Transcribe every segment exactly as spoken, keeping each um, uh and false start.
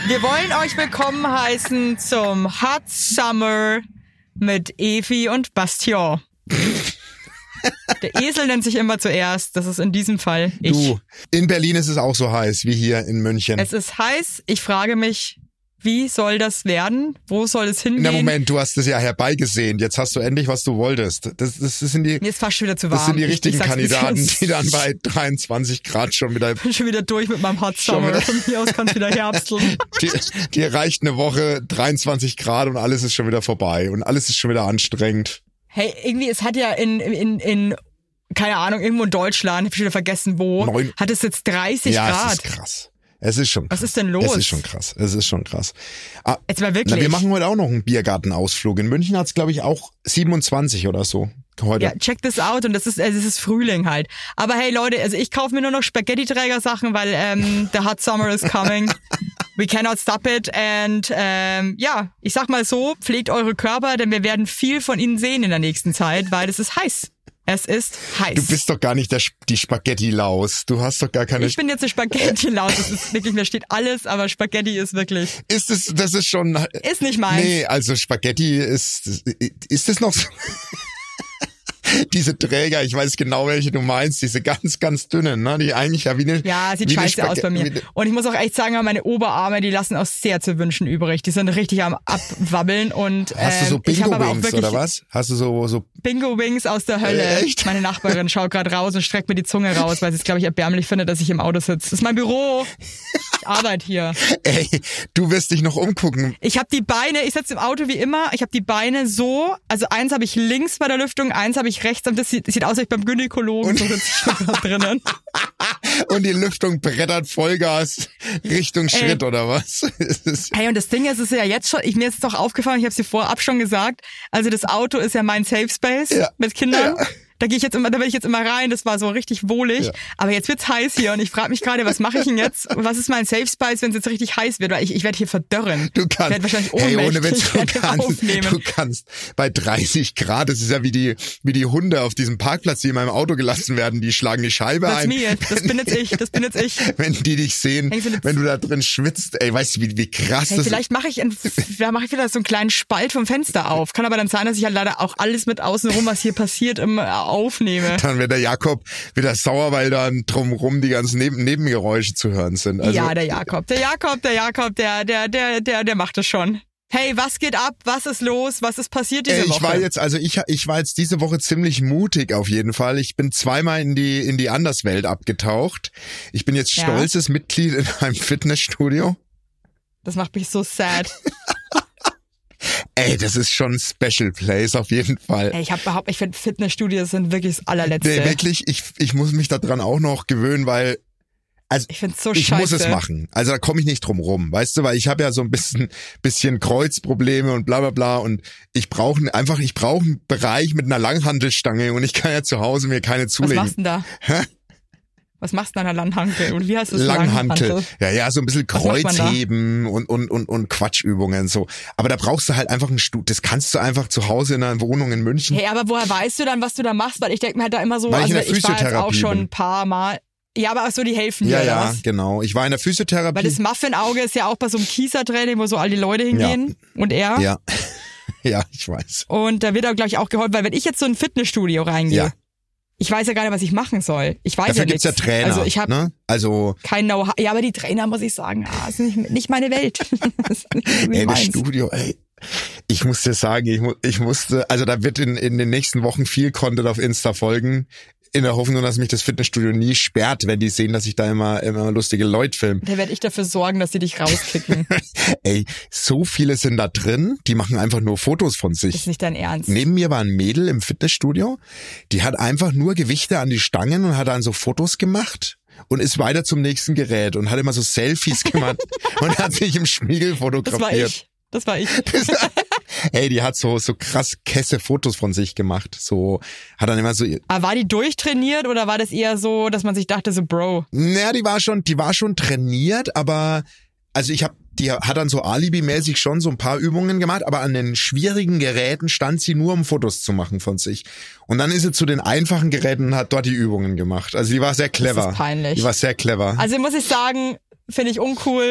Wir wollen euch willkommen heißen zum Hot Summer mit Evi und Bastien. Der Esel nennt sich immer zuerst, das ist in diesem Fall ich. Du, in Berlin ist es auch so heiß wie hier in München. Es ist heiß, ich frage mich, wie soll das werden? Wo soll es hingehen? Na Moment, du hast es ja herbeigesehnt. Jetzt hast du endlich, was du wolltest. Das, das, das sind die, Mir ist fast schon wieder zu warm. Das sind die richtigen ich, ich Kandidaten, die dann bei dreiundzwanzig Grad schon wieder... Ich bin schon wieder durch mit meinem Hot Summer. Von hier aus kann es wieder herbsteln. Die, die reicht eine Woche, dreiundzwanzig Grad und alles ist schon wieder vorbei. Und alles ist schon wieder anstrengend. Hey, irgendwie, es hat ja in, in, in keine Ahnung, irgendwo in Deutschland, hab ich wieder vergessen wo, Neun. hat es jetzt dreißig ja, Grad. Ja, es ist krass. Es ist schon krass. Was ist denn los? Es ist schon krass. Es ist schon krass. Ah, jetzt mal wirklich. Na, wir machen heute auch noch einen Biergartenausflug. In München hat's glaube ich, auch siebenundzwanzig oder so. Heute. Ja, check this out. Und das ist, also es ist Frühling halt. Aber hey Leute, also ich kaufe mir nur noch Spaghetti-Träger-Sachen, weil ähm, the hot summer is coming. We cannot stop it. And ähm, ja, ich sag mal so, pflegt eure Körper, denn wir werden viel von ihnen sehen in der nächsten Zeit, weil es ist heiß. Es ist heiß. Du bist doch gar nicht der, die Spaghetti-Laus. Du hast doch gar keine... Ich bin jetzt eine Spaghetti-Laus. Das ist wirklich, mir steht alles, aber Spaghetti ist wirklich... Ist es, das ist schon... Ist nicht meins. Nee, also Spaghetti ist... Ist es noch so... Diese Träger, ich weiß genau, welche du meinst, diese ganz, ganz dünnen, ne, die eigentlich ja wie eine... Ja, sieht scheiße aus bei mir. Und ich muss auch echt sagen, meine Oberarme, die lassen auch sehr zu wünschen übrig. Die sind richtig am Abwabbeln und... Hast du so ähm, Bingo-Wings oder was? Hast du so... so Bingo-Wings aus der Hölle. Äh, echt? Meine Nachbarin schaut gerade raus und streckt mir die Zunge raus, weil sie es, glaube ich, erbärmlich findet, dass ich im Auto sitze. Das ist mein Büro. Ich arbeite hier. Ey, du wirst dich noch umgucken. Ich habe die Beine, ich sitze im Auto wie immer, ich habe die Beine so, also eins habe ich links bei der Lüftung, eins habe ich rechts, das sieht, das sieht aus, als ich beim Gynäkologen, und so sitze ich da drinnen. Und die Lüftung brettert Vollgas Richtung Schritt, Ey. Oder was? Hey, und das Ding ist, es ist ja jetzt schon, ich, mir ist es doch aufgefallen, ich habe es dir vorab schon gesagt, also das Auto ist ja mein Safe Space ja. mit Kindern. Ja. Da gehe ich jetzt immer, da will ich jetzt immer rein, das war so richtig wohlig. Ja. Aber jetzt wird's heiß hier und ich frage mich gerade, was mache ich denn jetzt? Was ist mein Safe Space, wenn es jetzt richtig heiß wird? Weil ich, ich werde hier verdörren. Du kannst. Ich werde wahrscheinlich ohnmächtig. Hey, ohne Witz, du kannst, du kannst bei dreißig Grad, das ist ja wie die, wie die Hunde auf diesem Parkplatz, die in meinem Auto gelassen werden, die schlagen die Scheibe das ein. Mir. Das bin jetzt ich, das bin jetzt ich. Wenn die dich sehen, wenn du da drin schwitzt, ey, weißt du, wie, wie krass hey, das vielleicht ist. mache ich, da mache ich wieder so einen kleinen Spalt vom Fenster auf. Kann aber dann sein, dass ich halt leider auch alles mit außenrum, was hier passiert, immer aufnehme. Dann wird der Jakob wieder sauer, weil da drumrum die ganzen Neben Nebengeräusche zu hören sind. Also ja, der Jakob, der Jakob, der Jakob, der, der, der, der, der macht es schon. Hey, was geht ab? Was ist los? Was ist passiert diese ich Woche? Ich war jetzt, also ich, ich war jetzt diese Woche ziemlich mutig auf jeden Fall. Ich bin zweimal in die, in die Anderswelt abgetaucht. Ich bin jetzt stolzes ja. Mitglied in einem Fitnessstudio. Das macht mich so sad. Ey, das ist schon ein Special Place auf jeden Fall. Ey, ich hab behauptet, ich finde Fitnessstudios sind wirklich das allerletzte. Nee, wirklich, ich, ich muss mich daran auch noch gewöhnen, weil also ich find's so ich scheiße. muss es machen. Also da komme ich nicht drum rum, weißt du, weil ich habe ja so ein bisschen bisschen Kreuzprobleme und bla bla bla und ich brauche einfach, ich brauche einen Bereich mit einer Langhantelstange und ich kann ja zu Hause mir keine zulegen. Was machst du denn da? Hä? Was machst du an der Langhantel? Und wie heißt das? Langhantel. Langhantel. Ja, ja, so ein bisschen Kreuzheben und, und, und, und Quatschübungen, so. Aber da brauchst du halt einfach ein Studio. Das kannst du einfach zu Hause in einer Wohnung in München. Hey, aber woher weißt du dann, was du da machst? Weil ich denke mir halt da immer so, Weil ich also in der ich war jetzt auch schon bin. ein paar Mal. Ja, aber auch so, die helfen dir, Ja, oder ja, was? genau. Ich war in der Physiotherapie. Weil das Muffin-Auge ist ja auch bei so einem Kiesertraining, wo so all die Leute hingehen. Ja. Und er. Ja. Ja, ich weiß. Und da wird auch, glaube ich, auch geholfen, weil wenn ich jetzt so in ein Fitnessstudio reingehe, ja. ich weiß ja gar nicht, was ich machen soll. Ich weiß Dafür ja nichts. Dafür gibt's ja Trainer. Also ich habe ne? also kein Know-how. Ja, aber die Trainer, muss ich sagen, ah, ist nicht, nicht meine Welt. Das ist nicht ey, das meins. Studio, ey. Ich muss dir sagen, ich, mu- ich musste, also da wird in, in den nächsten Wochen viel Content auf Insta folgen. In der Hoffnung, dass mich das Fitnessstudio nie sperrt, wenn die sehen, dass ich da immer immer lustige Leute filme. Da werde ich dafür sorgen, dass die dich rauskicken. Ey, so viele sind da drin, die machen einfach nur Fotos von sich. Ist nicht dein Ernst. Neben mir war ein Mädel im Fitnessstudio, die hat einfach nur Gewichte an die Stangen und hat dann so Fotos gemacht und ist weiter zum nächsten Gerät und hat immer so Selfies gemacht und hat sich im Spiegel fotografiert. Das war ich. Das war ich. Ey, die hat so so krass kesse Fotos von sich gemacht. So hat dann immer so. Aber war die durchtrainiert oder war das eher so, dass man sich dachte so, Bro? Naja, die war schon, die war schon trainiert, aber also ich habe, die hat dann so alibimäßig schon so ein paar Übungen gemacht, aber an den schwierigen Geräten stand sie nur, um Fotos zu machen von sich. Und dann ist sie zu den einfachen Geräten und hat dort die Übungen gemacht. Also die war sehr clever. Das ist peinlich. Die war sehr clever. Also muss ich sagen, finde ich uncool.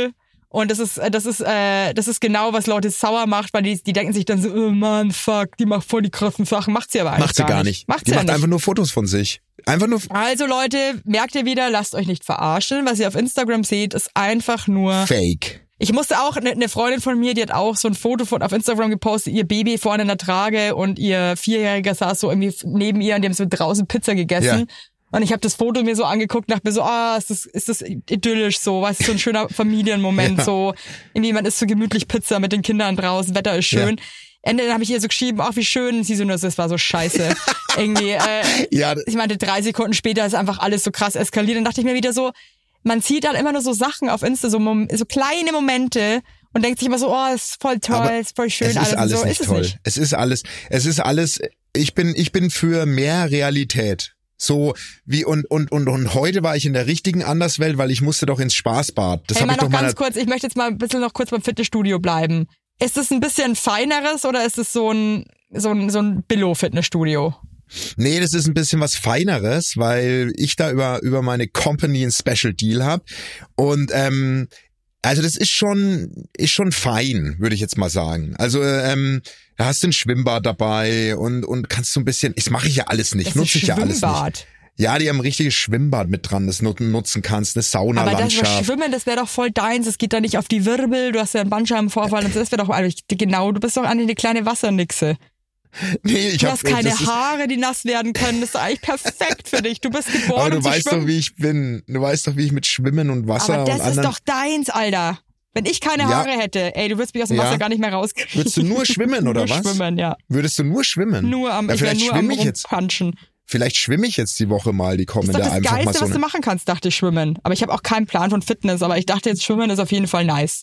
Und das ist, das ist, äh, das ist genau, was Leute sauer macht, weil die, die denken sich dann so, oh Mann, fuck, die macht voll die krassen Sachen. Macht sie aber eigentlich macht sie gar nicht. Macht die sie macht ja einfach nicht. nur Fotos von sich. Einfach nur. Also Leute, merkt ihr wieder, lasst euch nicht verarschen. Was ihr auf Instagram seht, ist einfach nur Fake. Ich musste auch, eine ne Freundin von mir, die hat auch so ein Foto von auf Instagram gepostet, ihr Baby vorne in der Trage und ihr Vierjähriger saß so irgendwie neben ihr und die haben so draußen Pizza gegessen. Ja. Und ich habe das Foto mir so angeguckt und dachte mir so, ah, oh, ist das, ist das idyllisch so, weißt du, so ein schöner Familienmoment, ja. so, irgendwie man isst so gemütlich Pizza mit den Kindern draußen, Wetter ist schön. Ja. Ende habe ich ihr so geschrieben, ach wie schön, sie so, das war so scheiße. irgendwie, äh, ja. ich meinte, drei Sekunden später ist einfach alles so krass eskaliert. Dann dachte ich mir wieder so, man sieht dann immer nur so Sachen auf Insta, so, so kleine Momente und denkt sich immer so, oh, ist voll toll, aber ist voll schön. Es ist alles, alles so. nicht ist toll. Es, nicht. es ist alles, es ist alles, ich bin, ich bin für mehr Realität. So wie und und und und heute war ich in der richtigen Anderswelt, weil ich musste doch ins Spaßbad. Das hey, habe ich noch doch ganz kurz, ich möchte jetzt mal ein bisschen noch kurz beim Fitnessstudio bleiben. Ist es ein bisschen feineres oder ist es so ein so ein so ein Billo-Fitnessstudio? Nee, das ist ein bisschen was Feineres, weil ich da über über meine Company ein Special Deal habe und ähm, also das ist schon ist schon fein, würde ich jetzt mal sagen. Also ähm, da hast du ein Schwimmbad dabei und und kannst so ein bisschen, das mache ich ja alles nicht, nutze ich ja alles nicht. Ja, die haben ein richtiges Schwimmbad mit dran, das du nutzen kannst, eine Saunalandschaft. Aber das Schwimmen, das wäre doch voll deins, es geht da nicht auf die Wirbel, du hast ja einen Bandscheibenvorfall und das wäre doch eigentlich, genau, du bist doch eigentlich eine kleine Wassernixe. Nee, ich du hab, hast keine das Haare, ist, die nass werden können. Das ist eigentlich perfekt für dich. Du bist geboren, aber du um zu weißt schwimmen. doch, wie ich bin. Du weißt doch, wie ich mit Schwimmen und Wasser aber das und ist anderen... doch deins, Alter. Wenn ich keine ja. Haare hätte, ey, du würdest mich aus dem Wasser ja. gar nicht mehr rauskriegen. Würdest du nur schwimmen oder nur was? Schwimmen, ja. Würdest du nur schwimmen? Nur am, ja, ich wäre nur am ich jetzt, Rumpunchen. Vielleicht schwimme ich jetzt die Woche mal, die kommende. Das ist doch das einfach Geilste, mal so was du machen kannst, dachte ich, Schwimmen. Aber ich habe auch keinen Plan von Fitness, aber ich dachte jetzt, Schwimmen ist auf jeden Fall nice.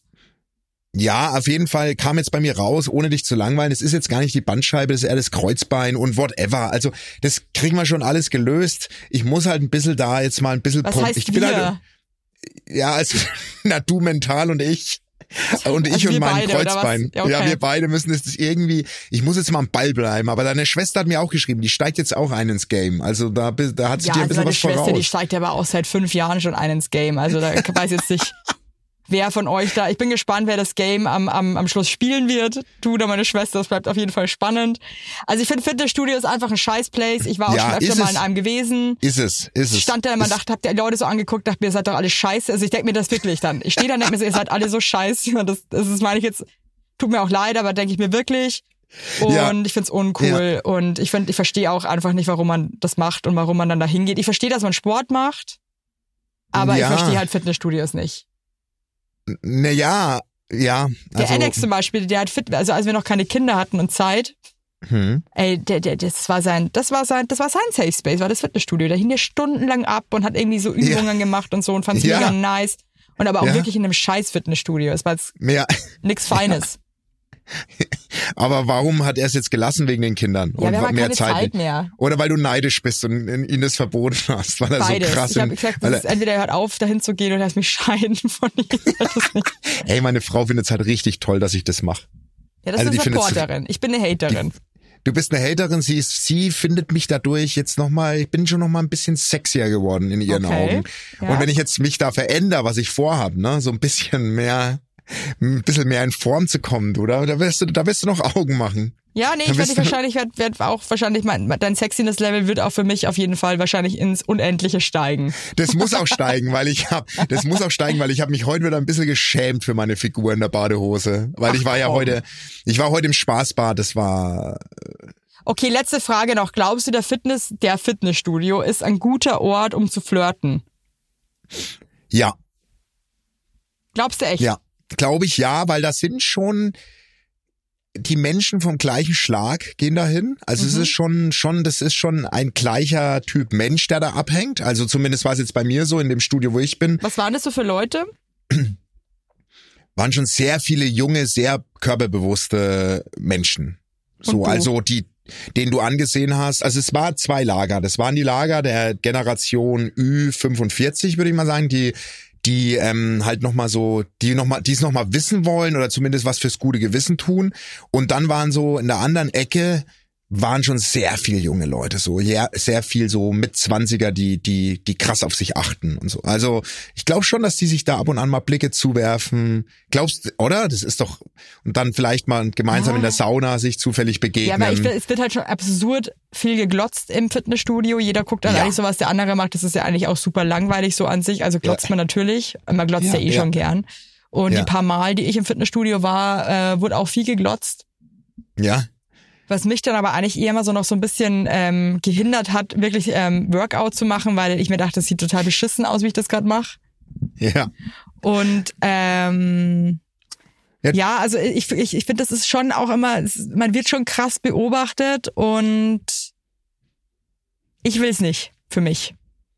Ja, auf jeden Fall kam jetzt bei mir raus, ohne dich zu langweilen. Es ist jetzt gar nicht die Bandscheibe, das ist eher das Kreuzbein und whatever. Also das kriegen wir schon alles gelöst. Ich muss halt ein bisschen da jetzt mal ein bisschen... Was heißt ich bin wir? Halt, ja, also na du mental und ich. Und ich also und mein beide, Kreuzbein. Ja, okay. ja, wir beide müssen das irgendwie, ich muss jetzt mal am Ball bleiben, aber deine Schwester hat mir auch geschrieben, die steigt jetzt auch ein ins Game. Also da, da hat sie ja, dir ein bisschen also was Schwester, voraus. Die steigt ja aber auch seit fünf Jahren schon ein ins Game. Also da weiß jetzt nicht, wer von euch da, ich bin gespannt, wer das Game am, am, am Schluss spielen wird. Du oder meine Schwester, das bleibt auf jeden Fall spannend. Also ich finde, Fitnessstudio ist einfach ein Scheiß-Place. Ich war auch ja, schon öfter mal in einem gewesen. Ist es, ist es. Ich stand da immer, dachte, hab die Leute so angeguckt, dachte mir, ihr seid doch alle scheiße. Also ich denke mir das wirklich dann. Ich stehe da und denke mir so, ihr seid alle so scheiße. Das, das ist, meine ich jetzt, tut mir auch leid, aber denke ich mir wirklich. Und ja. ich find's uncool. Ja. Und ich finde, ich verstehe auch einfach nicht, warum man das macht und warum man dann da hingeht. Ich verstehe, dass man Sport macht, aber ja. ich verstehe halt Fitnessstudios nicht. Naja, ja. Also, der Alex zum Beispiel, der hat fit, also als wir noch keine Kinder hatten und Zeit, hm. ey, der, der, das war sein, das war sein, das war sein Safe Space, war das Fitnessstudio. Da hing der stundenlang ab und hat irgendwie so Übungen ja. gemacht und so und fand's ja. mega nice. Und aber auch ja. wirklich in einem scheiß Fitnessstudio. Es war jetzt ja. nix Feines. Aber warum hat er es jetzt gelassen wegen den Kindern? Ja, und wir haben mehr keine Zeit, Zeit mehr. Oder weil du neidisch bist und ihn das verboten hast, weil er Beides. so krass ich habe gesagt, das ist, entweder er hört auf, dahin zu gehen oder er lässt mich scheiden von ihm. Ey, meine Frau findet es halt richtig toll, dass ich das mache. Ja, das also ist eine Supporterin. Ich bin eine Haterin. Die, du bist eine Haterin, sie ist, sie findet mich dadurch jetzt nochmal, ich bin schon nochmal ein bisschen sexier geworden in ihren okay. Augen. Ja. Und wenn ich jetzt mich da verändere, was ich vorhabe, ne, so ein bisschen mehr, ein bisschen mehr in Form zu kommen, du, da, da wirst du, da wirst du noch Augen machen. Ja, nee, ich werde wahrscheinlich, werd, werd auch wahrscheinlich, mein, dein Sexiness-Level wird auch für mich auf jeden Fall wahrscheinlich ins Unendliche steigen. Das muss auch steigen, weil ich hab, das muss auch steigen, weil ich habe mich heute wieder ein bisschen geschämt für meine Figur in der Badehose, weil Ach, ich war ja komm. heute, ich war heute im Spaßbad, das war. Okay, letzte Frage noch. Glaubst du, der Fitness, der Fitnessstudio ist ein guter Ort, um zu flirten? Ja. Glaubst du echt? Ja, glaube ich ja, weil das sind schon die Menschen vom gleichen Schlag gehen dahin. Also mhm. es ist schon, schon, das ist schon ein gleicher Typ Mensch, der da abhängt. Also zumindest war es jetzt bei mir so in dem Studio, wo ich bin. Was waren das so für Leute? Waren schon sehr viele junge, sehr körperbewusste Menschen. So, also die, den du angesehen hast. Also es war zwei Lager. Das waren die Lager der Generation Ü fünfundvierzig, würde ich mal sagen, die die ähm, halt nochmal so, die noch mal, die es nochmal wissen wollen oder zumindest was fürs gute Gewissen tun. Und dann waren so in der anderen Ecke waren schon sehr viel junge Leute, so ja, sehr viel so Mitzwanziger, die die die krass auf sich achten und so. Also ich glaube schon, dass die sich da ab und an mal Blicke zuwerfen. Glaubst, oder? Das ist doch und dann vielleicht mal gemeinsam ja. in der Sauna sich zufällig begegnen. Ja, aber ich, es wird halt schon absurd viel geglotzt im Fitnessstudio. Jeder guckt dann ja. eigentlich so, was der andere macht. Das ist ja eigentlich auch super langweilig so an sich. Also glotzt ja. man natürlich. Man glotzt ja, ja eh ja. schon gern. Und ja. die paar Mal, die ich im Fitnessstudio war, äh, wurde auch viel geglotzt. Ja. Was mich dann aber eigentlich eher mal so noch so ein bisschen ähm, gehindert hat, wirklich ähm, Workout zu machen, weil ich mir dachte, das sieht total beschissen aus, wie ich das gerade mache. Ja. Und ähm, ja. ja, also ich, ich, ich finde, das ist schon auch immer, man wird schon krass beobachtet und ich will es nicht für mich.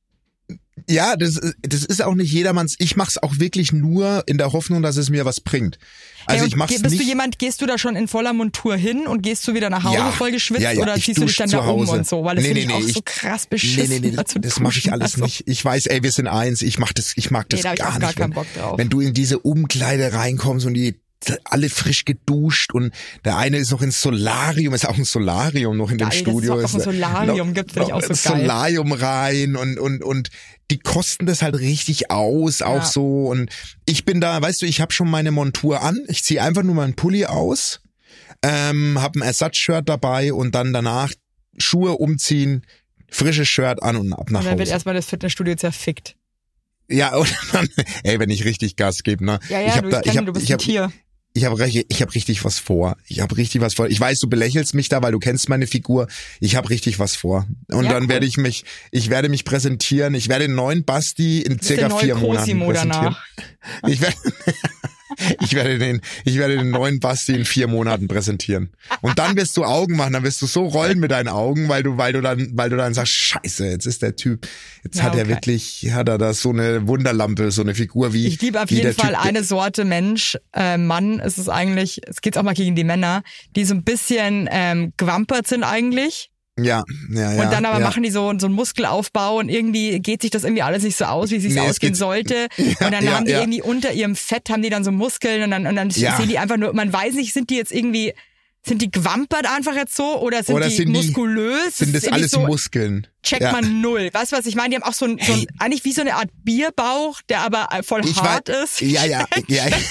Ja, das, das ist auch nicht jedermanns. Ich mach's auch wirklich nur in der Hoffnung, dass es mir was bringt. Also hey, ich mach's bist nicht. Bist du jemand, gehst du da schon in voller Montur hin und gehst du wieder nach Hause ja, voll geschwitzt ja, ja, oder ziehst du dich dann da um und so? Weil das nee, finde nee, ich auch nee, so ich, krass beschissen. Nee, nee, nee, das mache ich alles also. nicht. Ich weiß, ey, wir sind eins. Ich mach das, ich mag das nee, da hab gar ich auch nicht. Gar keinen Bock drauf. Wenn du in diese Umkleide reinkommst und die alle frisch geduscht und der eine ist noch ins Solarium, ist auch ein Solarium noch in geil, dem Studio. Dass es auch ein Solarium noch, gibt, finde ich auch so geil. Solarium rein und, und, und die kosten das halt richtig aus, auch ja. so. Und ich bin da, weißt du, ich habe schon meine Montur an. Ich ziehe einfach nur meinen Pulli aus, ähm, habe ein Ersatzshirt dabei und dann danach Schuhe umziehen, frisches Shirt an und ab nach Hause. Und dann wird erstmal das Fitnessstudio zerfickt. Ja, und dann, ey, wenn ich richtig Gas gebe, ne? Ja, ja, ich hab du, da, ich kenn, ich hab, du bist ich ein hab, Tier. Ich habe ich hab richtig was vor. Ich habe richtig was vor. Ich weiß, du belächelst mich da, weil du kennst meine Figur. Ich habe richtig was vor. Und ja, dann cool. werde ich mich, ich werde mich präsentieren. Ich werde den neuen Basti in circa vier Monaten präsentieren. Danach. Ich werde, ich werde den, ich werde den neuen Basti in vier Monaten präsentieren. Und dann wirst du Augen machen. Dann wirst du so rollen mit deinen Augen, weil du, weil du dann, weil du dann sagst, Scheiße, jetzt ist der Typ, jetzt ja, hat okay. er wirklich, hat er da so eine Wunderlampe, so eine Figur wie. Ich liebe auf jeden Fall typ, eine Sorte Mensch, äh, Mann ist es eigentlich, es geht auch mal gegen die Männer, die so ein bisschen ähm, gewampert sind eigentlich. Ja, ja, ja. Und dann aber ja. machen die so, so einen Muskelaufbau und irgendwie geht sich das irgendwie alles nicht so aus, wie es sich nee, ausgehen sollte. Ja, und dann ja, haben die ja. irgendwie unter ihrem Fett haben die dann so Muskeln und dann, und dann ja. sehen die einfach nur, man weiß nicht, sind die jetzt irgendwie, sind die gewampert einfach jetzt so oder sind oder die sind muskulös? Die, sind das alles so, Muskeln? Checkt ja. man null. Weißt du, was ich meine? Die haben auch so ein, so ein, eigentlich wie so eine Art Bierbauch, der aber voll ich hart war, ist. Ja, ja, ja. Das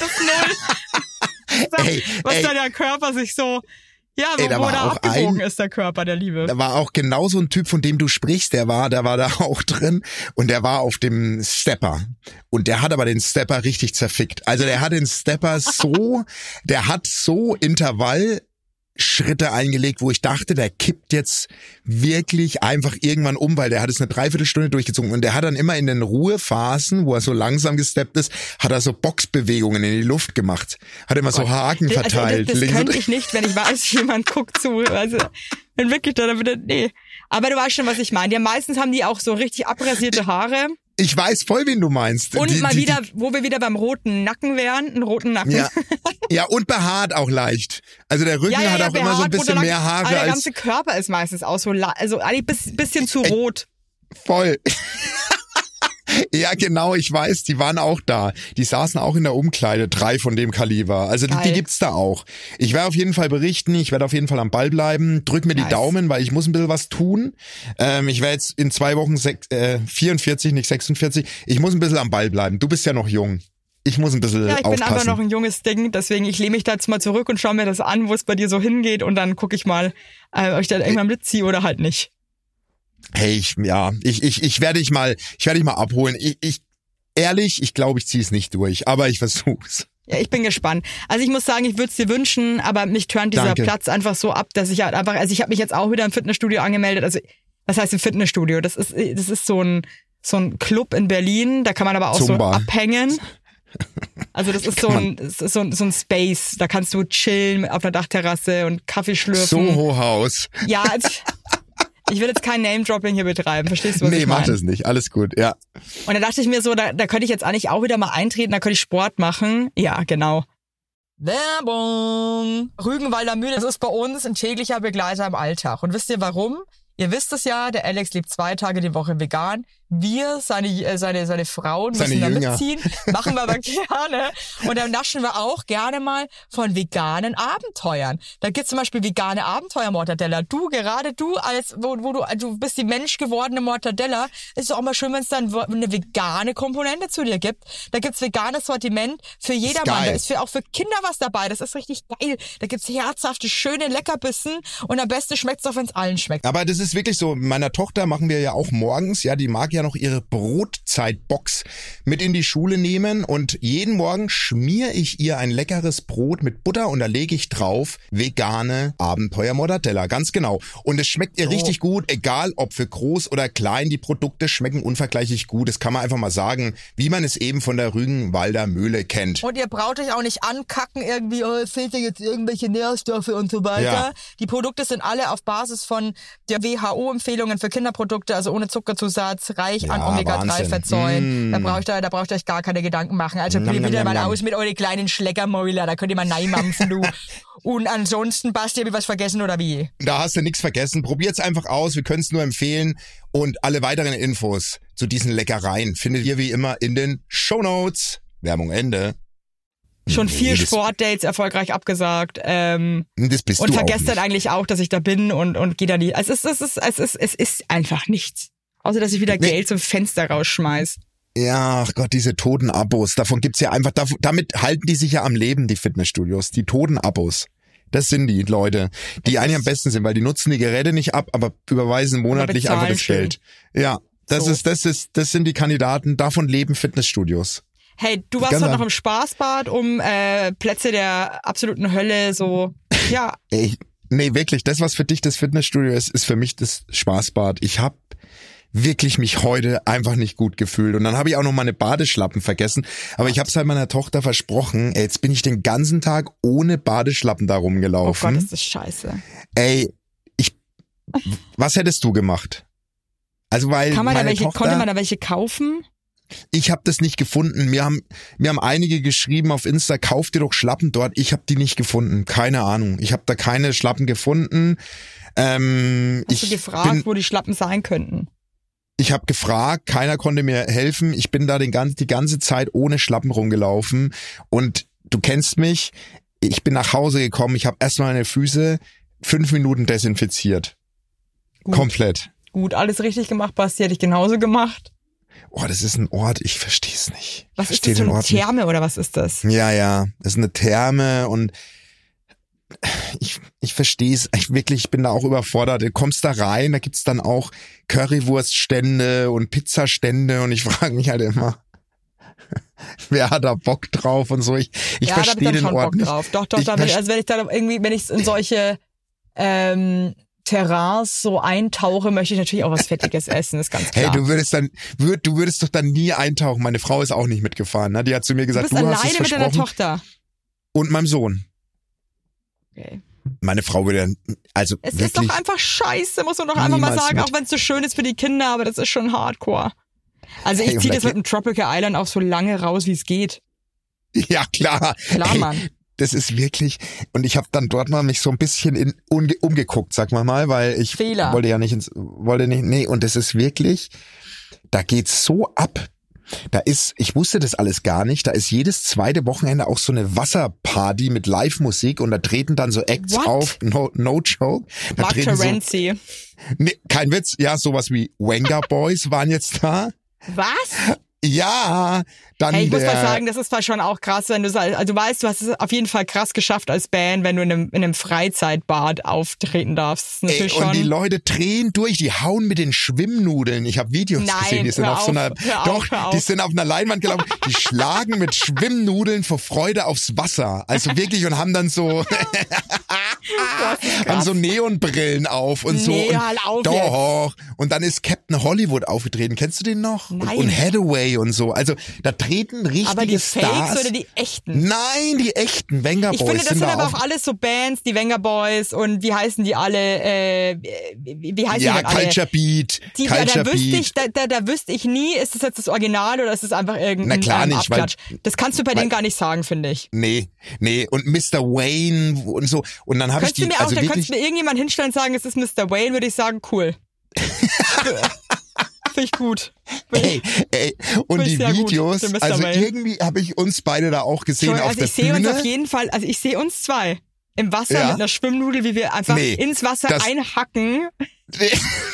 null. so, ey, was ey. da der Körper sich so... Ja, wo, Ey, da, wo da abgebogen ein, ist der Körper der Liebe. Da war auch genau so ein Typ, von dem du sprichst, der war, der war da auch drin und der war auf dem Stepper. Und der hat aber den Stepper richtig zerfickt. Also der hat den Stepper so, der hat so Intervall Schritte eingelegt, wo ich dachte, der kippt jetzt wirklich einfach irgendwann um, weil der hat es eine Dreiviertelstunde durchgezogen und der hat dann immer in den Ruhephasen, wo er so langsam gesteppt ist, hat er so Boxbewegungen in die Luft gemacht, hat immer so Haken verteilt. Also das, das könnte ich nicht, wenn ich weiß, jemand guckt zu, also wenn wirklich da, dann bitte, nee. Aber du weißt schon, was ich meine. Ja, meistens haben die auch so richtig abrasierte Haare. Ich weiß voll, wen du meinst. Und die, mal die, wieder, die, wo wir wieder beim roten Nacken wären, einen roten Nacken. Ja, ja und behaart auch leicht. Also der Rücken ja, ja, hat ja, auch behaart, immer so ein bisschen mehr Haare. Aber der als ganze Körper ist meistens auch so, also eigentlich ein bisschen zu rot. Voll. Ja, genau, ich weiß, die waren auch da. Die saßen auch in der Umkleide, drei von dem Kaliber. Also die, die gibt's da auch. Ich werde auf jeden Fall berichten, ich werde auf jeden Fall am Ball bleiben. Drück mir nice. die Daumen, weil ich muss ein bisschen was tun. Ähm, ich werde jetzt in zwei Wochen sech, äh, vierundvierzig, nicht sechsundvierzig. Ich muss ein bisschen am Ball bleiben. Du bist ja noch jung. Ich muss ein bisschen aufpassen. Ja, ich bin einfach noch ein junges Ding, deswegen ich lehne mich da jetzt mal zurück und schaue mir das an, wo es bei dir so hingeht und dann gucke ich mal, äh, ob ich da irgendwann mitziehe oder halt nicht. Hey, ich, ja, ich, ich, ich werde dich mal, ich werde dich mal abholen. Ich, ich, ehrlich, ich glaube, ich ziehe es nicht durch, aber ich versuch's. Ja, ich bin gespannt. Also ich muss sagen, ich würde es dir wünschen, aber mich turnt dieser Danke. Platz einfach so ab, dass ich halt einfach, also ich habe mich jetzt auch wieder im Fitnessstudio angemeldet. Also was heißt im Fitnessstudio? Das ist, das ist so ein, so ein Club in Berlin. Da kann man aber auch Zumba. so abhängen. Also das ist so ein, das ist so ein, so ein Space. Da kannst du chillen auf einer Dachterrasse und Kaffee schlürfen. Soho-Haus. Ja. Also, ich will jetzt kein Name-Dropping hier betreiben, verstehst du, was nee, ich meine? Nee, mach das nicht, alles gut, ja. Und dann dachte ich mir so, da, da könnte ich jetzt eigentlich auch wieder mal eintreten, da könnte ich Sport machen. Ja, genau. Werbung! Rügenwalder Mühle, das ist bei uns ein täglicher Begleiter im Alltag. Und wisst ihr warum? Ihr wisst es ja, der Alex lebt zwei Tage die Woche vegan. Wir, seine, äh, seine, seine Frauen Seine müssen da Jünger. mitziehen. Machen wir aber gerne. Und dann naschen wir auch gerne mal von veganen Abenteuern. Da gibt's zum Beispiel vegane Abenteuer-Mortadella. Du, gerade du, als wo, wo du, du bist die menschgewordene Mortadella, ist doch auch mal schön, wenn es dann eine vegane Komponente zu dir gibt. Da gibt's veganes Sortiment für jedermann. geil. Da ist für, auch für Kinder was dabei. Das ist richtig geil. Da gibt's herzhafte, schöne Leckerbissen. Und am besten schmeckt's doch, wenn's allen schmeckt. Aber das ist wirklich so, meiner Tochter machen wir ja auch morgens, ja, die mag ja noch ihre Brotzeitbox mit in die Schule nehmen und jeden Morgen schmier ich ihr ein leckeres Brot mit Butter und da lege ich drauf vegane Abenteuer-Mortadella, ganz genau. Und es schmeckt ihr Oh. richtig gut, egal ob für groß oder klein, die Produkte schmecken unvergleichlich gut, das kann man einfach mal sagen, wie man es eben von der Rügenwalder Mühle kennt. Und ihr braucht euch auch nicht ankacken irgendwie, oh, es fehlt dir jetzt irgendwelche Nährstoffe und so weiter. Ja. Die Produkte sind alle auf Basis von der W H O-Empfehlungen für Kinderprodukte, also ohne Zuckerzusatz, reich an Ja, Omega drei Wahnsinn. Fettsäuren. Mm. Da braucht ihr, da braucht ihr euch gar keine Gedanken machen. Also Nam, probiert nam, wieder nam, mal nam. aus mit euren kleinen Schleckermäuler, da könnt ihr mal neimampfen, du. Und ansonsten, Basti, hab ich was vergessen oder wie? Da hast du nichts vergessen. Probiert's einfach aus. Wir können es nur empfehlen. Und alle weiteren Infos zu diesen Leckereien findet ihr wie immer in den Shownotes. Werbung Ende. Schon Nee, vier das- Sportdates erfolgreich abgesagt. Ähm, Das bist und du auch vergesst dann nicht. eigentlich auch, dass ich da bin und, und geht da nie. Also es ist, es ist, es ist, es ist einfach nichts. Außer, dass ich wieder Nee. Geld zum Fenster rausschmeiß. Ja, ach Gott, diese toten Abos. Davon gibt's ja einfach, dav- damit halten die sich ja am Leben, die Fitnessstudios. Die toten Abos. Das sind die Leute, die eigentlich am besten sind, weil die nutzen die Geräte nicht ab, aber überweisen monatlich bezahlen einfach das schön. Geld. Ja, das So. ist, das ist, das sind die Kandidaten. Davon leben Fitnessstudios. Hey, du warst Ganz doch noch einfach. im Spaßbad, um äh, Plätze der absoluten Hölle so, ja, Ey, nee, wirklich, das, was für dich das Fitnessstudio ist, ist für mich das Spaßbad. Ich hab wirklich mich heute einfach nicht gut gefühlt. Und dann habe ich auch noch meine Badeschlappen vergessen. Aber ich habe es halt meiner Tochter versprochen. Ey, jetzt bin ich den ganzen Tag ohne Badeschlappen da oh rumgelaufen. Gott, ist das scheiße. Ey, ich, was hättest du gemacht? Also weil Kann man da meine welche, Tochter, konnte man da welche kaufen? ich habe das nicht gefunden. Mir haben, mir haben einige geschrieben auf Insta, kauf dir doch Schlappen dort. Ich habe die nicht gefunden. Keine Ahnung. Ich habe da keine Schlappen gefunden. Ähm, Hast ich du gefragt, bin, wo die Schlappen sein könnten? Ich habe gefragt, keiner konnte mir helfen. Ich bin da den ganzen, die ganze Zeit ohne Schlappen rumgelaufen. Und du kennst mich, ich bin nach Hause gekommen, ich habe erstmal meine Füße fünf Minuten desinfiziert. Gut. Komplett. Gut, alles richtig gemacht, Basti, hätte ich genauso gemacht. Oh, das ist ein Ort, ich verstehe es nicht. Ich Was ist verstehe das für den eine Ort nicht. Therme oder was ist das? Ja, ja, das ist eine Therme und ich, ich verstehe es ich wirklich, ich bin da auch überfordert. Du kommst da rein, da gibt's dann auch Currywurststände und Pizzastände und ich frage mich halt immer, wer hat da Bock drauf und so. Ich, ich ja, da hab verstehe ich dann den schon Ort Bock nicht. drauf. Doch, doch, Ich da will, verste- also wenn ich da irgendwie, wenn ich in solche ähm, Terrains so eintauche, möchte ich natürlich auch was Fettiges essen, ist ganz klar. Hey, du würdest dann, würd, du würdest doch dann nie eintauchen. Meine Frau ist auch nicht mitgefahren. Ne? Die hat zu mir du gesagt, bist du, hast es alleine mit deiner versprochen. Tochter. Und meinem Sohn. Okay. Meine Frau würde dann, also Es ist wirklich. doch einfach scheiße, muss man doch einfach mal Niemals sagen, mit. auch wenn es so schön ist für die Kinder, aber das ist schon hardcore. Also ich Hey, und ziehe da das mit dem Tropical Island auch so lange raus, wie es geht. Ja, klar. Klar, Ey, Mann. Das ist wirklich, und ich habe dann dort mal mich so ein bisschen in, umge, umgeguckt, sag mal mal, weil ich Fehler. wollte ja nicht ins, wollte nicht, nee, und das ist wirklich, da geht's so ab. Da ist, ich wusste das alles gar nicht, da ist jedes zweite Wochenende auch so eine Wasserparty mit Live-Musik und da treten dann so Acts What? auf, no, no joke. Da Mark treten so, Terenzi. nee, kein Witz, ja, sowas wie Wenger Boys waren jetzt da. Was? Ja, dann Hey, ich muss der, mal sagen, das ist zwar schon auch krass, wenn du sagst, also du weißt, du hast es auf jeden Fall krass geschafft als Band, wenn du in einem, in einem Freizeitbad auftreten darfst. Das ist natürlich Ey, und schon. die Leute drehen durch, die hauen mit den Schwimmnudeln. Ich habe Videos Nein, gesehen, die sind hör auf, so einer, auf, hör auf, doch, hör auf. die sind auf einer Leinwand gelaufen. Die schlagen mit Schwimmnudeln vor Freude aufs Wasser. Also wirklich und haben dann so, Das ist haben krass. so Neonbrillen auf und so. Nee, und, halt auf doch. Und dann ist Captain Hollywood aufgetreten. Kennst du den noch? Nein. Und, und Hathaway und so. Also da treten richtige Aber die Stars. Fakes oder die echten? Nein, die echten Wenger Ich Boys finde, das sind sind da aber auch. auch alles so Bands, die Wenger Boys und wie heißen die alle, äh, wie, wie heißen Ja, die denn alle? Culture Beat. Die, ja, Culture da wüsste Beat. ich, da, da, da wüsste ich nie, ist das jetzt das Original oder ist es einfach irgendein Na klar ähm, nicht, weil- Abklatsch? Das kannst du bei weil- denen gar nicht sagen, finde ich. Nee, nee, und Mister Wayne und so. Und dann habe ich Könntest die, du mir auch, also dann wirklich, kannst du mir irgendjemand hinstellen und sagen, es ist Mister Wayne, würde ich sagen, cool. Finde ich gut. Ey, ey, und die Videos, also dabei. Irgendwie habe ich uns beide da auch gesehen Sorry, auf also der ich sehe Bühne. uns auf jeden Fall, also ich sehe uns zwei im Wasser ja. mit einer Schwimmnudel, wie wir einfach nee, ins Wasser das, einhacken. Nee.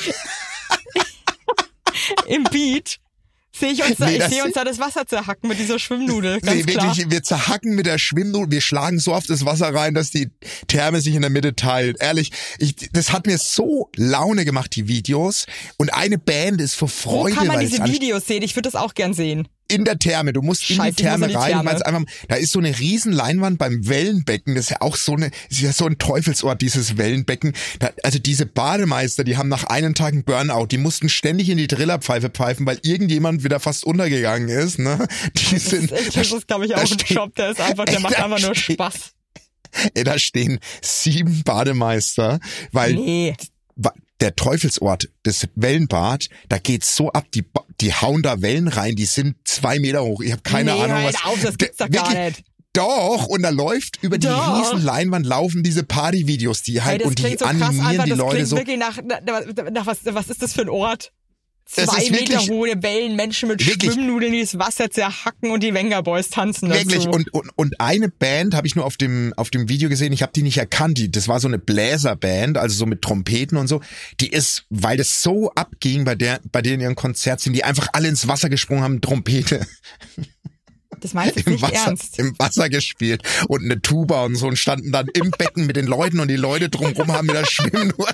Im Beat. Sehe ich uns da, nee, ich sehe uns da das Wasser zerhacken mit dieser Schwimmnudel. Ganz nee, wirklich, klar. wir zerhacken mit der Schwimmnudel, wir schlagen so auf das Wasser rein, dass die Therme sich in der Mitte teilt. Ehrlich, ich, das hat mir so Laune gemacht, die Videos. Und eine Band ist vor Freude. Wo kann man weil diese Videos sehen? Ich würde das auch gern sehen. In der Therme, du musst Scheiße, in die Therme in die rein, weil es einfach, da ist so eine riesen Leinwand beim Wellenbecken, das ist ja auch so eine, ist ja so ein Teufelsort, dieses Wellenbecken. Da, also diese Bademeister, die haben nach einem Tag einen Burnout, die mussten ständig in die Trillerpfeife pfeifen, weil irgendjemand wieder fast untergegangen ist, ne? Die das sind, ist, das ist, glaube ich, auch ein steht, Job, der ist einfach, der ey, macht einfach nur steht, Spaß. Ey, da stehen sieben Bademeister, weil, nee. Der Teufelsort, das Wellenbad, da geht's so ab, die, die hauen da Wellen rein, die sind zwei Meter hoch. Ich habe keine nee, Ahnung, halt was. Auf, das gibt's doch wirklich, gar nicht. Doch, und da läuft über die doch. riesen Leinwand laufen diese Partyvideos, die halt, hey, und die so animieren krass, einfach, die das Leute so. Wirklich nach, nach, nach was, was ist das für ein Ort? Zwei Meter hohe Wellen, Menschen mit wirklich, Schwimmnudeln, die das Wasser zerhacken und die Venga Boys tanzen dazu. Wirklich, und, und, und eine Band habe ich nur auf dem auf dem Video gesehen, ich habe die nicht erkannt, die, das war so eine Bläserband, also so mit Trompeten und so, die ist, weil das so abging bei der bei denen ihren Konzert sind, die einfach alle ins Wasser gesprungen haben, Trompete. Das meinst du Im nicht Wasser, ernst? Im Wasser gespielt und eine Tuba und so und standen dann im Becken mit den Leuten und die Leute drumherum haben mit der Schwimmnudel.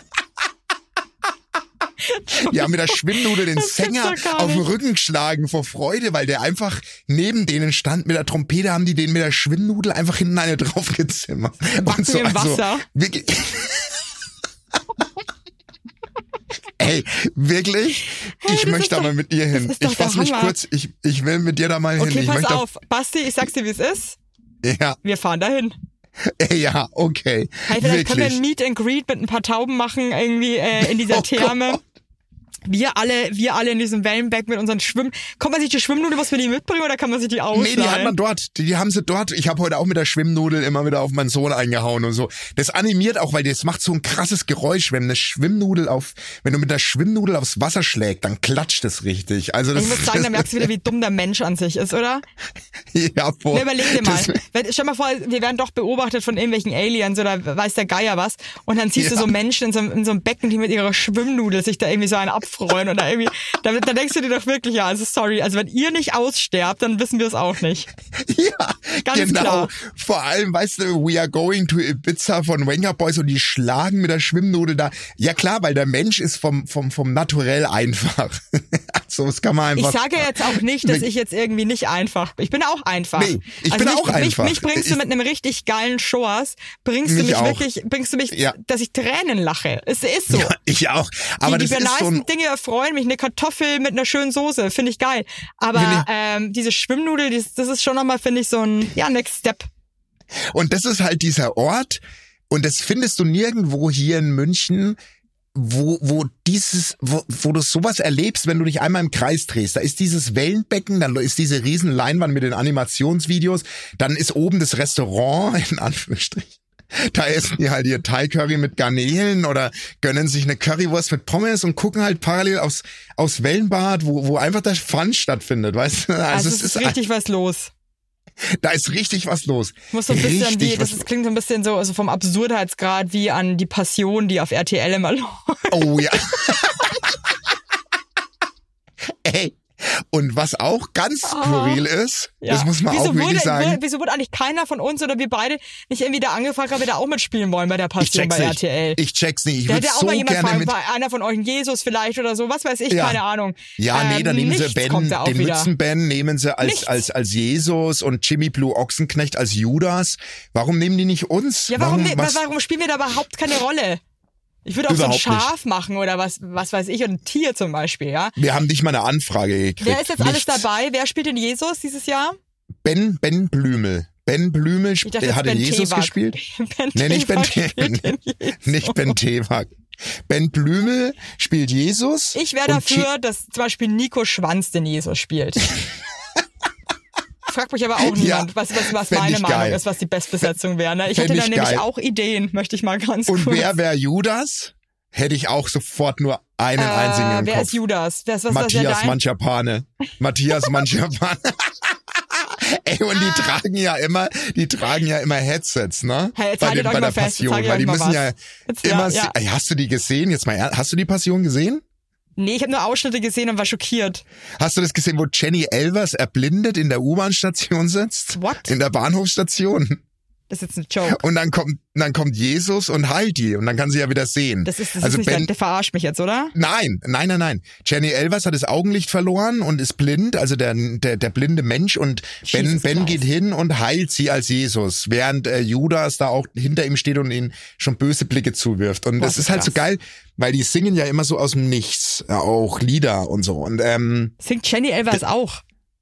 Die haben mit der Schwimmnudel den Sänger auf den Rücken geschlagen vor Freude, weil der einfach neben denen stand mit der Trompete, haben die den mit der Schwimmnudel einfach hinten eine draufgezimmert. Und so, im Wasser. Also, wirklich. Ey, wirklich? Hey, ich möchte da mal mit dir hin. Ich fass mich kurz, ich, ich will mit dir da mal okay, hin. Ich pass möchte auf. Basti, ich sag's dir, wie es ist. Ja. Wir fahren dahin. Ja, okay. Hey, vielleicht wirklich. Können wir ein Meet and Greet mit ein paar Tauben machen, irgendwie äh, in dieser oh Therme. Gott. Wir alle, wir alle in diesem Wellenbecken mit unseren Schwimmen. Kann man sich die Schwimmnudel, was wir die mitbringen, oder kann man sich die ausleihen? Nee, die hat man dort. Die, die haben sie dort. Ich habe heute auch mit der Schwimmnudel immer wieder auf meinen Sohn eingehauen und so. Das animiert auch, weil das macht so ein krasses Geräusch, wenn eine Schwimmnudel auf, wenn du mit der Schwimmnudel aufs Wasser schlägst, dann klatscht das richtig. Also das, ich muss sagen, da merkst du wieder, wie dumm der Mensch an sich ist, oder? Ja, voll. Na, überleg dir mal. Das, stell mal vor, wir werden doch beobachtet von irgendwelchen Aliens oder weiß der Geier was. Und dann siehst ja. du so Menschen in so, in so einem Becken, die mit ihrer Schwimmnudel sich da irgendwie so einen abfreuen oder irgendwie. Da, da denkst du dir doch wirklich, ja, also sorry, also wenn ihr nicht aussterbt, dann wissen wir es auch nicht. Ja, ganz genau. Klar. Vor allem, weißt du, we are going to Ibiza von Venga Boys und die schlagen mit der Schwimmnudel da. Ja klar, weil der Mensch ist vom vom vom Naturell einfach. So, das kann man einfach. Ich sage jetzt auch nicht, dass ich jetzt irgendwie nicht einfach bin. Ich bin auch einfach. Nee, ich also bin mich, auch einfach. Mich, mich bringst ich, du mit einem richtig geilen Showers, bringst du mich auch. wirklich, bringst du mich, ja. dass ich Tränen lache. Es ist so. Ja, ich auch. Aber die, das die ist so ein Dinge erfreuen mich. Eine Kartoffel mit einer schönen Soße, finde ich geil. Aber ähm, diese Schwimmnudel, das, das ist schon nochmal, finde ich, so ein, ja, Next Step. Und das ist halt dieser Ort, und das findest du nirgendwo hier in München, wo wo dieses wo wo du sowas erlebst, wenn du dich einmal im Kreis drehst. Da ist dieses Wellenbecken, dann ist diese riesen Leinwand mit den Animationsvideos, dann ist oben das Restaurant in Anführungsstrichen. Da essen die halt ihr Thai-Curry mit Garnelen oder gönnen sich eine Currywurst mit Pommes und gucken halt parallel aufs, aufs Wellenbad, wo, wo einfach der Fun stattfindet, weißt du? Also, also es ist, ist richtig was los. Da ist richtig was los. Muss so ein bisschen richtig wie, das ist, klingt so ein bisschen so, also vom Absurdheitsgrad wie an die Passion, die auf R T L immer läuft. Oh ja. Ey. Und was auch ganz skurril oh, ist, ja. das muss man wieso auch wirklich wurde, sagen. Wurde, wieso wurde eigentlich keiner von uns oder wir beide nicht irgendwie da angefragt, ob wir da auch mitspielen wollen bei der Passion bei nicht. R T L? Ich check's nicht. Ich da hätte so auch mal jemand gerne fragen, mit... war einer von euch ein Jesus vielleicht oder so, was weiß ich, ja. keine Ahnung. Ja, nee, dann ähm, nehmen sie Ben, den Mützen-Ben nehmen sie als, als, als Jesus und Jimmy Blue Ochsenknecht als Judas. Warum nehmen die nicht uns? Ja, warum, warum, was, warum spielen wir da überhaupt keine Rolle? Ich würde auch Überhaupt so ein Schaf nicht. machen oder was, was weiß ich, oder ein Tier zum Beispiel, ja. Wir haben nicht mal eine Anfrage gekriegt. Wer ist jetzt Nichts. alles dabei? Wer spielt denn Jesus dieses Jahr? Ben, Ben Blümel. Ben Blümel dachte, hat den Jesus Tewak. gespielt. Ben nee, nicht Ben Tewak. Nicht Ben Tewak. Ben Blümel spielt Jesus. Ich wäre dafür, Ch- dass zum Beispiel Nico Schwanz den Jesus spielt. Fragt mich aber auch niemand, ja, was, was, was meine Meinung geil. ist, was die Bestbesetzung wäre. Ne? Ich Fänd hätte da nämlich geil. auch Ideen, möchte ich mal ganz Und kurz. wer wäre Judas? Hätte ich auch sofort nur einen Äh, einzigen im wer Kopf. ist Judas? Wer ist, was ist Matthias das, wer Manchapane. Matthias Manchapane. Ey, und die tragen ja immer, die tragen ja immer Headsets, ne? Hey, jetzt bei, haltet den, euch bei mal der fest, jetzt Passion, sag ich weil euch die mal müssen was. ja Jetzt, immer, ja, ja. Ey, hast du die gesehen? Jetzt mal, ehr- hast du die Passion gesehen? Nee, ich habe nur Ausschnitte gesehen und war schockiert. Hast du das gesehen, wo Jenny Elvers erblindet in der U-Bahn-Station sitzt? What? In der Bahnhofsstation. Das ist jetzt ein Joke. Und dann kommt, dann kommt Jesus und heilt die und dann kann sie ja wieder sehen. Das ist, das also ist nicht, Ben, der, der verarscht mich jetzt, oder? Nein, nein, nein, nein. Jenny Elvers hat das Augenlicht verloren und ist blind, also der der, der blinde Mensch und Ben, Jesus Ben Christ. geht hin und heilt sie als Jesus, während äh, Judas da auch hinter ihm steht und ihn schon böse Blicke zuwirft. Und Boah, das das ist halt so krass. geil, weil die singen ja immer so aus dem Nichts, ja, auch Lieder und so. Und ähm, Singt Jenny Elvers auch.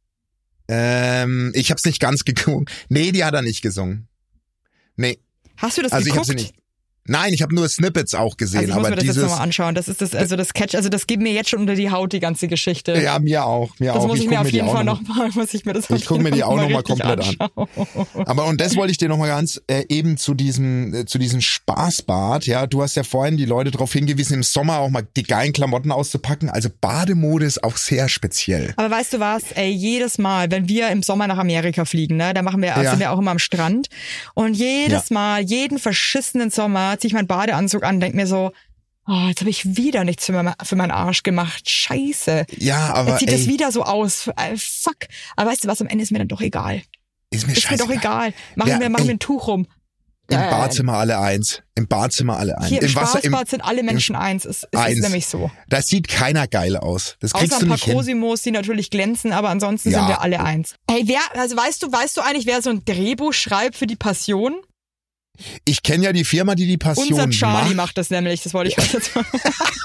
ähm, ich hab's nicht ganz geguckt. Nee, die hat er nicht gesungen. Nee, Hast du das also ich geguckt? habe sie nicht. Nein, ich habe nur Snippets auch gesehen, Also ich muss aber mir das dieses jetzt nochmal anschauen. Das ist das, also das Catch, also das geht mir jetzt schon unter die Haut, die ganze Geschte. ja, mir auch, mir das auch. muss ich, guck mir auf die jeden auch Fall noch- nochmal, muss ich mir das auf Ich guck jeden mir die Fall auch mal noch mal richtig komplett an. anschauen. Aber und das wollte ich dir noch mal ganz äh, eben zu diesem äh, zu diesem Spaßbad, ja, du hast ja vorhin die Leute darauf hingewiesen, im Sommer auch mal die geilen Klamotten auszupacken. Also Bademode ist auch sehr speziell. Aber weißt du was, ey, jedes Mal, wenn wir im Sommer nach Amerika fliegen, ne, da machen wir, Ja. sind wir auch immer am Strand. Und jedes Ja. Mal, jeden verschissenen Sommer, ziehe ich meinen Badeanzug an, denk mir so, oh, jetzt habe ich wieder nichts für, mein, für meinen Arsch gemacht. Scheiße. Ja, aber Jetzt sieht ey, das wieder so aus. Äh, fuck. Aber weißt du was, am Ende ist mir dann doch egal. ist mir Ist mir scheiße. doch egal. Machen Ja, wir, machen ey. wir ein Tuch rum. Im Äh, Badzimmer alle eins. Im Badzimmer alle eins. Hier im Im Wasser, im, Spaßbad sind alle Menschen eins. Es, es eins. ist nämlich so. da sieht keiner geil aus. Das kriegst Außer du ein paar nicht hin. Cosimos, die natürlich glänzen, aber ansonsten Ja. sind wir alle eins. Hey, wer, also weißt du, weißt du eigentlich, wer so ein Drehbuch schreibt für die Passion? Ich kenne ja die Firma, die die Passion Unser Charlie macht. macht das nämlich, das wollte ich euch jetzt mal.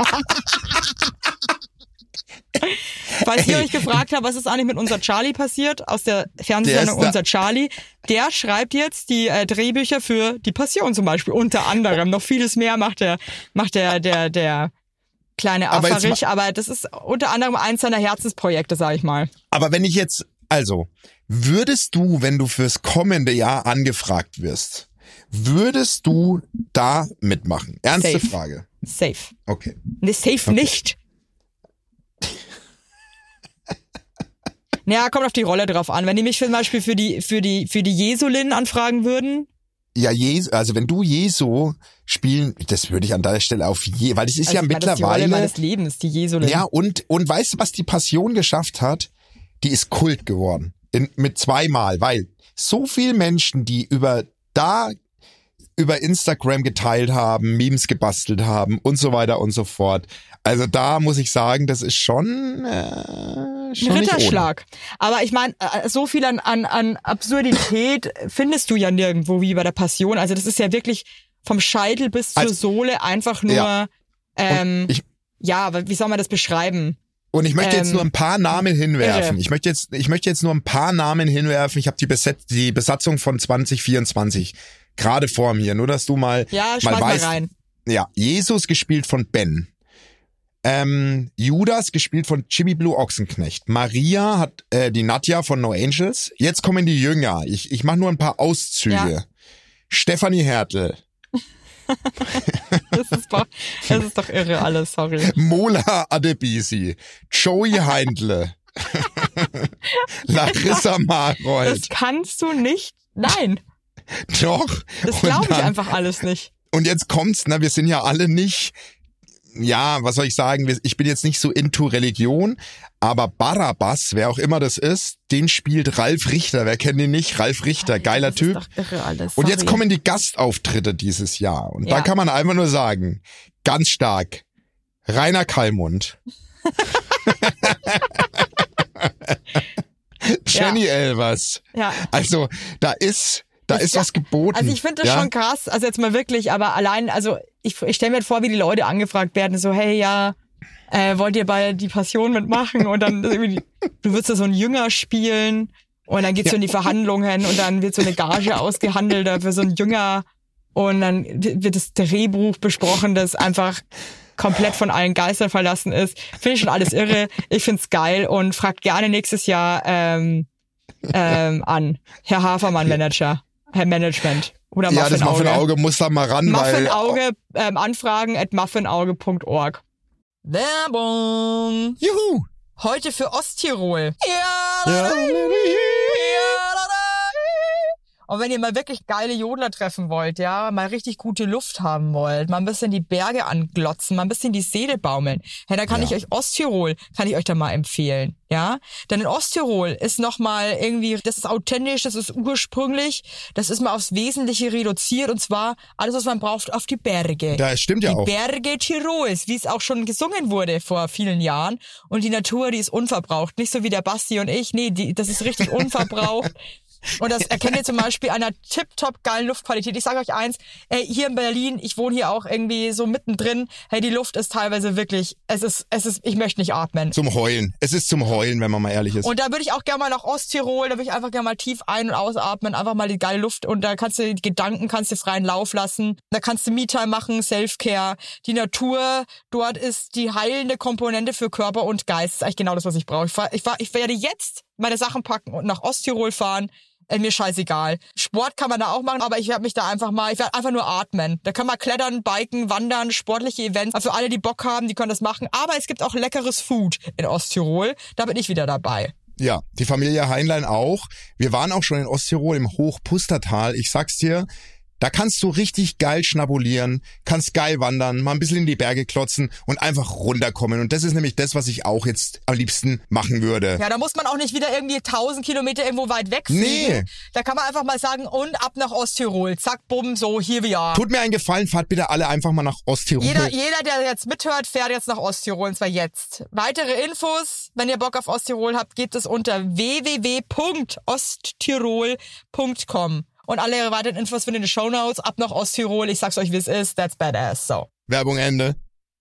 Falls ihr Ey. euch gefragt habt, was ist eigentlich mit Unser Charlie passiert, aus der Der Fernsehsendung ist da- Unser Charlie, der schreibt jetzt die äh, Drehbücher für die Passion zum Beispiel, unter anderem. Noch vieles mehr macht der, macht der, der, der kleine Aber jetzt Afferich, aber das ist unter anderem eins seiner Herzensprojekte, sag ich mal. Aber wenn ich jetzt, also, würdest du, wenn du fürs kommende Jahr angefragt wirst, würdest du da mitmachen? Ernste Safe. Frage. Safe. Okay. Ne, safe nicht. Naja, kommt auf die Rolle drauf an. Wenn die mich zum Beispiel für die, für die, für die Jesulin anfragen würden, Ja, Jesu, also wenn du Jesu spielen, das würde ich an der Stelle auf je, weil das ist also ja ich meine, das ist die Rolle mittlerweile, meines Lebens, die Jesulin. ja, und, und weißt du, was die Passion geschafft hat? Die ist Kult geworden. In, mit zweimal, weil so viele Menschen, die über da über Instagram geteilt haben, Memes gebastelt haben und so weiter und so fort. Also da muss ich sagen, das ist schon, äh, schon Ein nicht ohne. Ritterschlag. Aber ich meine, äh, so viel an, an, an Absurdität findest du ja nirgendwo wie bei der Passion. Also das ist ja wirklich vom Scheitel bis zur Also- Sohle einfach nur, Ja. ähm, ich- ja, aber wie soll man das beschreiben? Und ich möchte jetzt Ähm, nur ein paar Namen hinwerfen. irre. Ich möchte jetzt, ich möchte jetzt nur ein paar Namen hinwerfen. Ich habe die, Beset die Besatzung von zwanzig vierundzwanzig gerade vor mir. Nur, dass du mal, Ja, mal schmeiß mal weißt. rein. Ja, Jesus gespielt von Ben. Ähm, Judas gespielt von Jimmy Blue Ochsenknecht. Maria hat äh, die Nadja von No Angels. Jetzt kommen die Jünger. Ich, ich mache nur ein paar Auszüge. Ja. Stefanie Hertel, Das ist doch, das ist doch irre alles, sorry. Mola Adebisi, Joey Heindle, Larissa Das Marold. kannst du nicht. Nein, Doch. das Und glaube ich dann- einfach alles nicht. Und jetzt kommt's, ne, wir sind ja alle nicht, ja, was soll ich sagen, wir- ich bin jetzt nicht so into Religion, aber Barabbas, wer auch immer das ist, den spielt Ralf Richter. Wer kennt ihn nicht? Ralf Richter, geiler das Typ. Ist doch irre alles. Und jetzt sorry. kommen die Gastauftritte dieses Jahr. Und da Ja. kann man einfach nur sagen, ganz stark, Rainer Kallmund. Jenny Elvers. Ja. Also, da ist, da Das- ist was geboten. Also ich finde das ja? schon krass, also jetzt mal wirklich, aber allein, also ich, ich stelle mir vor, wie die Leute angefragt werden, so, hey, ja, äh, wollt ihr bei die Passion mitmachen? Und dann irgendwie, du würdest da so einen Jünger spielen und dann geht's so in die Verhandlungen und dann wird so eine Gage ausgehandelt für so einen Jünger und dann wird das Drehbuch besprochen, das einfach komplett von allen Geistern verlassen ist. Finde ich schon alles irre. Ich find's geil und fragt gerne nächstes Jahr ähm, ähm, an. Herr Hafermann Manager. Herr Management. Oder Ja, das Muffinauge. Muffinauge muss da mal ran, weil... Muffinauge, ähm, anfragen at muffinauge punkt org. Werbung. Juhu! Heute für Osttirol. Ja, Ja. Und wenn ihr mal wirklich geile Jodler treffen wollt, ja, mal richtig gute Luft haben wollt, mal ein bisschen die Berge anglotzen, mal ein bisschen die Seele baumeln, ja, dann kann Ja. ich euch Osttirol, kann ich euch da mal empfehlen, ja. Denn in Osttirol ist nochmal irgendwie, das ist authentisch, das ist ursprünglich, das ist mal aufs Wesentliche reduziert und zwar alles, was man braucht, auf die Berge. Das stimmt ja Die auch. Berge Tirols, wie es auch schon gesungen wurde vor vielen Jahren. Und die Natur, die ist unverbraucht. Nicht so wie der Basti und ich. Nee, die, das ist richtig unverbraucht. Und das erkennt ihr zum Beispiel an einer tipptopp geilen Luftqualität. Ich sage euch eins, ey, hier in Berlin, ich wohne hier auch irgendwie so mittendrin, hey, die Luft ist teilweise wirklich, es ist, es ist, ich möchte nicht atmen. Zum Heulen. Es ist zum Heulen, wenn man mal ehrlich ist. Und da würde ich auch gerne mal nach Osttirol, da würde ich einfach gerne mal tief ein- und ausatmen, einfach mal die geile Luft und da kannst du die Gedanken, kannst du freien Lauf lassen, da kannst du Me-Time machen, Self-Care, die Natur, dort ist die heilende Komponente für Körper und Geist, das ist eigentlich genau das, was ich brauche. Ich, fahr, ich, fahr, ich werde jetzt meine Sachen packen und nach Osttirol fahren. Äh, mir scheißegal. Sport kann man da auch machen, aber ich werde mich da einfach mal, ich werde einfach nur atmen. Da kann man klettern, biken, wandern, sportliche Events. Also für alle, die Bock haben, die können das machen. Aber es gibt auch leckeres Food in Osttirol. Da bin ich wieder dabei. Ja, die Familie Heinlein auch. Wir waren auch schon in Osttirol im Hochpustertal. Ich sag's dir, da kannst du richtig geil schnabulieren, kannst geil wandern, mal ein bisschen in die Berge klotzen und einfach runterkommen. Und das ist nämlich das, was ich auch jetzt am liebsten machen würde. Ja, da muss man auch nicht wieder irgendwie tausend Kilometer irgendwo weit wegfliegen. Nee. Da kann man einfach mal sagen, und ab nach Osttirol. Zack, bumm, so, hier wir are. Tut mir einen Gefallen, fahrt bitte alle einfach mal nach Osttirol. Jeder, jeder, der jetzt mithört, fährt jetzt nach Osttirol, und zwar jetzt. Weitere Infos, wenn ihr Bock auf Osttirol habt, gibt es unter w w w punkt osttirol punkt com. Und alle weiteren Infos findet ihr in den Shownotes. Ab nach Osttirol. Ich sag's euch, wie es ist. That's badass. So. Werbung Ende.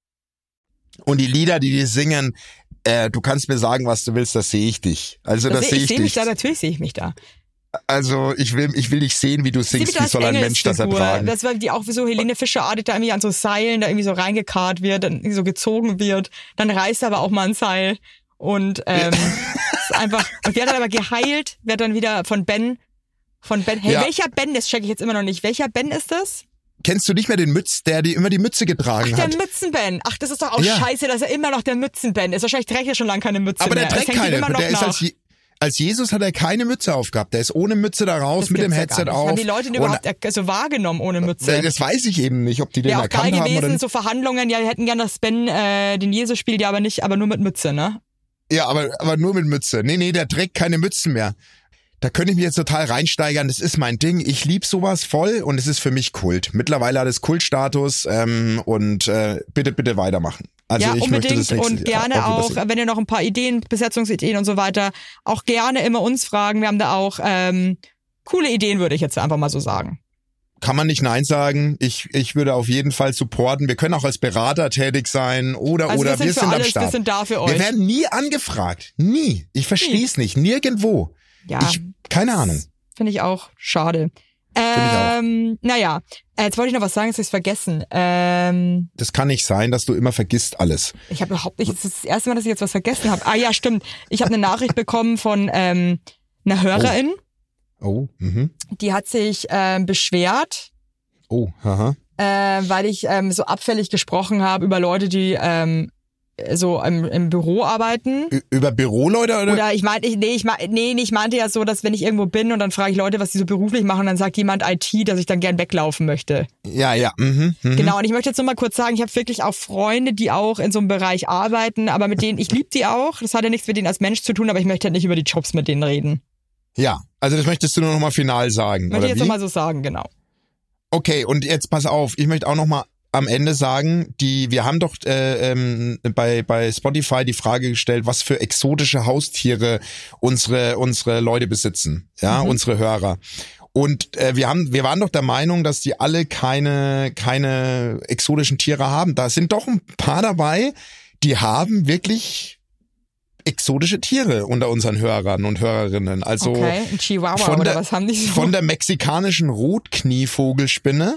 Und die Lieder, die die singen, äh, du kannst mir sagen, was du willst, das sehe ich dich. Also das, das sehe ich ich seh dich. mich da, natürlich sehe ich mich da. Also ich will, ich will dich sehen, wie du singst. Wie soll ein Mensch das ertragen? Das war die auch wie so Helene Fischer-artig da irgendwie an so Seilen da irgendwie so reingekarrt wird, dann irgendwie so gezogen wird. Dann reißt aber auch mal ein Seil. Und ähm, ist einfach. Und wer hat dann aber geheilt, wird dann wieder von Ben. Von Ben. Hey, Ja. welcher Ben? Das check ich jetzt immer noch nicht. Welcher Ben ist das? Kennst du nicht mehr den Mütz, der die immer die Mütze getragen Ach, der hat? Mützen-Ben. Ach, das ist doch auch Ja. scheiße, dass er immer noch der Mützen-Ben ist. Wahrscheinlich trägt er schon lange keine Mütze Aber der mehr. Es trägt hängt ihm keine. immer noch Der ist nach. als, Je- als Jesus hat er keine Mütze aufgehabt. Der ist ohne Mütze da raus, Das mit dem gibt's ja Headset gar nicht. auf. Haben die Leute ihn Und- überhaupt er- so wahrgenommen ohne Mütze? Äh, Das weiß ich eben nicht, ob die den Wäre auch geil erkannt haben oder gewesen, nicht. so Verhandlungen, ja, die hätten gern, dass Ben äh, den Jesus spielt, ja, aber nicht, aber nur mit Mütze, ne? Ja, aber, aber nur mit Mütze. Nee, nee, der trägt keine Mützen mehr. Da könnte ich mich jetzt total reinsteigern. Das ist mein Ding. Ich lieb sowas voll und es ist für mich Kult. Mittlerweile hat es Kultstatus ähm, und äh, bitte, bitte weitermachen. Also ja, ich unbedingt möchte das nächste und gerne auch wieder auch, sehen. wenn ihr noch ein paar Ideen, Besetzungsideen und so weiter, auch gerne immer uns fragen. Wir haben da auch ähm, coole Ideen, würde ich jetzt einfach mal so sagen. Kann man nicht Nein sagen. Ich, ich würde auf jeden Fall supporten. Wir können auch als Berater tätig sein oder, Also oder wir sind wir für sind am alles, Start. wir sind da für euch. Wir werden nie angefragt. Nie. Ich verstehe es nicht. Nirgendwo. Ja, Ich, keine Ahnung. finde ich auch schade. ich auch. Ähm, naja, äh, jetzt wollte ich noch was sagen, jetzt habe ich vergessen. Ähm, Das kann nicht sein, dass du immer vergisst alles. ich habe überhaupt nicht, das ist das erste Mal, dass ich jetzt was vergessen habe. Ah ja, stimmt. Ich habe eine Nachricht bekommen von ähm, einer Hörerin, Oh, mhm. die hat sich ähm, beschwert, Oh, haha. äh, weil ich ähm, so abfällig gesprochen habe über Leute, die ähm, so im, im Büro arbeiten. Ü- Über Büroleute oder? Oder ich meinte, ich, nee, ich, mein- nee, nee, ich meinte ja so, dass wenn ich irgendwo bin und dann frage ich Leute, was die so beruflich machen, dann sagt jemand I T, dass ich dann gern weglaufen möchte. Ja, ja. Mhm, mhm. Genau, und ich möchte jetzt nur mal kurz sagen, ich habe wirklich auch Freunde, die auch in so einem Bereich arbeiten, aber mit denen, ich liebe die auch, das hat ja nichts mit denen als Mensch zu tun, aber ich möchte halt nicht über die Jobs mit denen reden. Ja, also das möchtest du nur noch mal final sagen, Möchte oder ich jetzt wie? nochmal so sagen, genau. Okay, und jetzt pass auf, ich möchte auch noch mal am Ende sagen, die wir haben doch äh, ähm, bei bei Spotify die Frage gestellt, was für exotische Haustiere unsere unsere Leute besitzen, ja, Mhm. unsere Hörer. Und äh, wir haben wir waren doch der Meinung, dass die alle keine keine exotischen Tiere haben. Da sind doch ein paar dabei, die haben wirklich exotische Tiere unter unseren Hörern und Hörerinnen. Also Okay, ein Chihuahua von oder der- was haben die so? von der mexikanischen Rotknievogelspinne.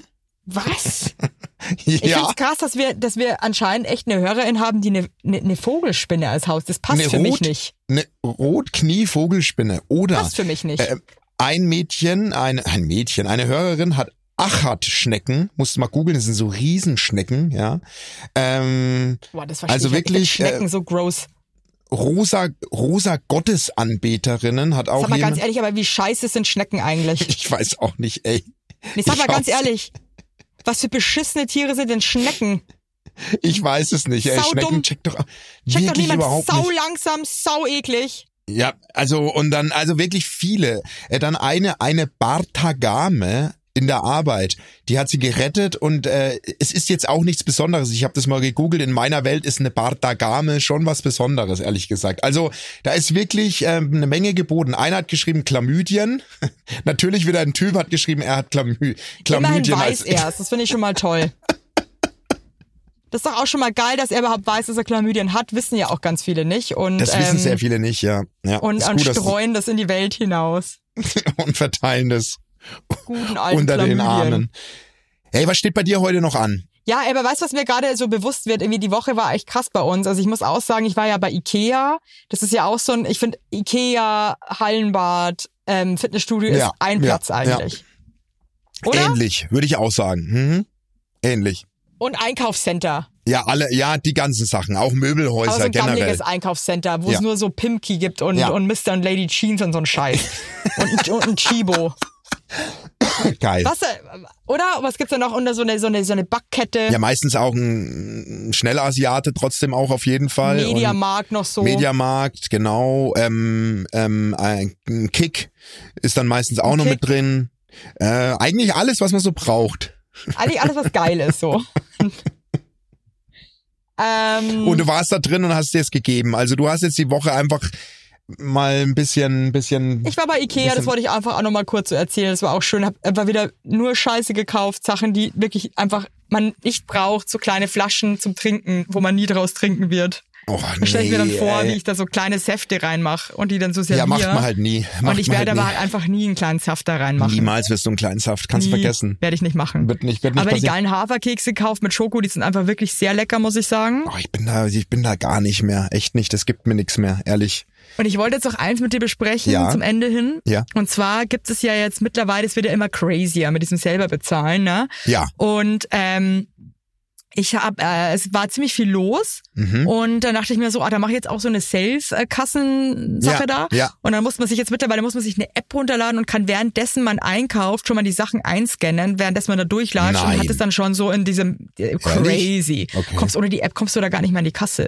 Was? Ich Ja, find's krass, dass wir, dass wir anscheinend echt eine Hörerin haben, die eine, eine, eine Vogelspinne als Haus. Das passt Eine für mich Rot- nicht. eine Rotknievogelspinne. Oder Passt für mich nicht. äh, ein Mädchen, ein, ein Mädchen, eine Hörerin hat Achatschnecken, musst du mal googeln, das sind so Riesenschnecken, ja. Ähm, Boah, das verstehe also ich. wirklich Ich find Schnecken äh, so gross. rosa, rosa Gottesanbeterinnen hat auch Sag mal jemand. ganz ehrlich, aber wie scheiße sind Schnecken eigentlich? Ich weiß auch nicht, ey. Nee, sag Ich mal ganz schaff's. ehrlich, was für beschissene Tiere sind denn Schnecken? Ich weiß es nicht, ey. Sau Schnecken dumm. checkt doch Checkt wirklich doch niemand, überhaupt sau nicht. langsam, sau eklig. Ja, also und dann also wirklich viele. Äh, Dann eine eine Bartagame in der Arbeit, die hat sie gerettet und äh, es ist jetzt auch nichts Besonderes. Ich habe das mal gegoogelt. In meiner Welt ist eine Bartagame schon was Besonderes, ehrlich gesagt. Also da ist wirklich ähm, eine Menge geboten. Einer hat geschrieben Chlamydien. Natürlich wieder ein Typ hat geschrieben, er hat Chlamü Immerhin Chlamydien. weiß als er es, das finde ich schon mal toll. Das ist doch auch schon mal geil, dass er überhaupt weiß, dass er Chlamydien hat, wissen ja auch ganz viele nicht. Und, Das wissen ähm, sehr viele nicht, ja. ja Und, ist und gut, dass- streuen das in die Welt hinaus. und verteilen das Guten alten unter den Chlamydien. Armen. Hey, was steht bei dir heute noch an? Ja, aber weißt du, was mir gerade so bewusst wird? Irgendwie die Woche war echt krass bei uns. Also ich muss auch sagen, ich war ja bei Ikea. Das ist ja auch so ein, ich finde Ikea, Hallenbad, ähm, Fitnessstudio Ja, ist ein ja, Platz eigentlich. Oder? Ähnlich, würde ich auch sagen. Mhm. Ähnlich. Und Einkaufscenter. Ja, alle, ja, die ganzen Sachen, auch Möbelhäuser Aber so ein generell. gammeliges Einkaufscenter, wo Ja. es nur so Pimki gibt und, Ja. und Mister und Lady Jeans und so ein Scheiß. und, und ein Chibo. Geil. Was, äh, oder? Was gibt's da noch unter so eine, so eine, so eine Backkette? Ja, meistens auch ein, ein Schnellasiate trotzdem auch auf jeden Fall. Mediamarkt noch so. Und Mediamarkt, genau. Ähm, ähm, ein ein Kick ist dann meistens auch Ein noch Kick. mit drin. Äh, eigentlich alles, was man so braucht. Eigentlich alles, was geil ist, so. ähm, Und du warst da drin und hast dir es gegeben. Also du hast jetzt die Woche einfach mal ein bisschen, ein bisschen. ich war bei Ikea, das bisschen- wollte ich einfach auch nochmal kurz so erzählen. Das war auch schön. Hab einfach wieder nur Scheiße gekauft. Sachen, die wirklich einfach man nicht braucht. So kleine Flaschen zum Trinken, wo man nie draus trinken wird. Oh, Da stelle ich mir dann nee, vor, ey. wie ich da so kleine Säfte reinmache und die dann so serviere. Ja, macht man halt nie. Macht und ich man werde halt aber nie. halt einfach nie einen kleinen Saft da reinmachen. Niemals wirst du einen kleinen Saft. Kannst du Nie. vergessen. Werde ich nicht machen. Wird nicht, wird nicht aber die passieren. geilen Haferkekse gekauft mit Schoko, die sind einfach wirklich sehr lecker, muss ich sagen. Oh, ich bin da, ich bin da gar nicht mehr. Echt nicht. Das gibt mir nichts mehr, ehrlich. Und ich wollte jetzt noch eins mit dir besprechen Ja. zum Ende hin. Ja. Und zwar gibt es ja jetzt mittlerweile, es wird ja immer crazier mit diesem selber bezahlen, ne? Ja. Und ähm, ich habe, äh, es war ziemlich viel los Mhm. und dann dachte ich mir so, ah, da mache ich jetzt auch so eine Self-Kassen-Sache Ja, da. ja. Und dann muss man sich jetzt mittlerweile muss man sich eine App runterladen und kann währenddessen man einkauft schon mal die Sachen einscannen, währenddessen man da durchlatscht Nein. und hat es dann schon so in diesem äh, crazy. Okay. Kommst ohne die App kommst du da gar nicht mehr in die Kasse.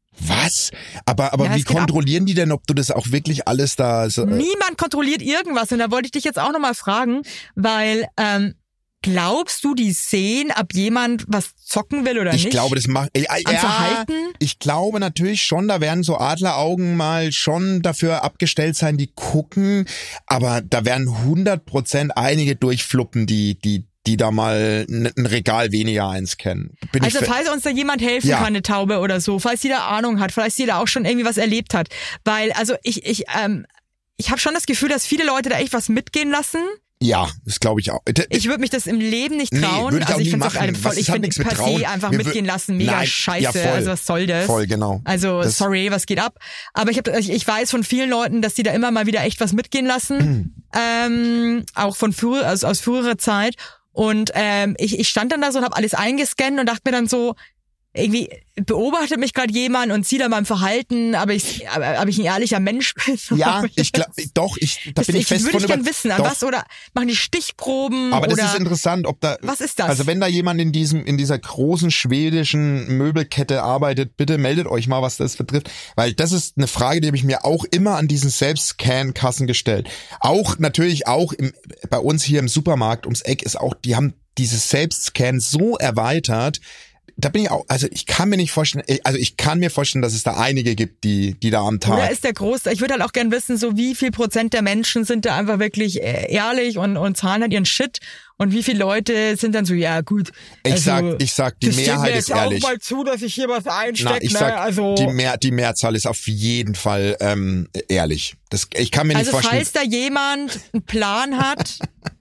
Was? Aber, aber Ja, wie es geht ab. kontrollieren die denn, ob du das auch wirklich alles da so, äh, Niemand kontrolliert irgendwas. Und da wollte ich dich jetzt auch nochmal fragen, weil ähm, glaubst du, die sehen, ob jemand was zocken will oder ich nicht? glaube, das macht, äh, Am ja, Verhalten? ich glaube natürlich schon, da werden so Adleraugen mal schon dafür abgestellt sein, die gucken, aber da werden hundert Prozent einige durchfluppen, die, die, die da mal n- ein Regal weniger einscannen. Bin Also ich fe- falls uns da jemand helfen Ja. kann, eine Taube oder so, falls die da Ahnung hat, falls die da auch schon irgendwie was erlebt hat. Weil, also ich, ich, ähm, ich habe schon das Gefühl, dass viele Leute da echt was mitgehen lassen. ja, das glaube ich auch. D- Ich würde mich das im Leben nicht Nee, trauen. würde ich auch also ich nie finde es machen. voll, Was, ich das hat finde nichts mit per Trauen. se einfach Wir wür- mitgehen lassen, mega Nein, scheiße. ja, voll. Also was soll das? Voll, genau. Also Das- sorry, was geht ab? Aber ich hab, ich ich weiß von vielen Leuten, dass die da immer mal wieder echt was mitgehen lassen, ähm, auch von früher, also aus früherer Zeit. Und ähm, ich, ich stand dann da so und habe alles eingescannt und dachte mir dann so, irgendwie beobachtet mich gerade jemand und sieht an meinem Verhalten, aber ich, aber, ob ich ein ehrlicher Mensch bin. Ja, Ob ich glaube, doch, ich, da das, bin ich ich fest würde von ich gern über- wissen, an doch. was oder machen die Stichproben Aber oder das ist interessant, ob da. was ist das? Also wenn da jemand in diesem, in dieser großen schwedischen Möbelkette arbeitet, bitte meldet euch mal, was das betrifft. Weil das ist eine Frage, die habe ich mir auch immer an diesen Selbstscan-Kassen gestellt. Auch, natürlich auch im, bei uns hier im Supermarkt ums Eck ist auch, die haben dieses Selbstscan so erweitert. Da bin ich auch, also ich kann mir nicht vorstellen, also ich kann mir vorstellen, dass es da einige gibt, die, die da am Tag. Oder ist der groß? Ich würde halt auch gern wissen, so wie viel Prozent der Menschen sind da einfach wirklich äh, ehrlich und, und zahlen halt ihren Shit und wie viele Leute sind dann so, ja gut. Ich also, sag, ich sag, die das steht mir Mehrheit jetzt ist ehrlich. auch mal zu, dass ich hier was einstecke. Na, ich ne? sag, also, die, Mehr, die Mehrzahl ist auf jeden Fall ähm, ehrlich. Das, ich kann mir nicht also vorstellen. falls da jemand einen Plan hat,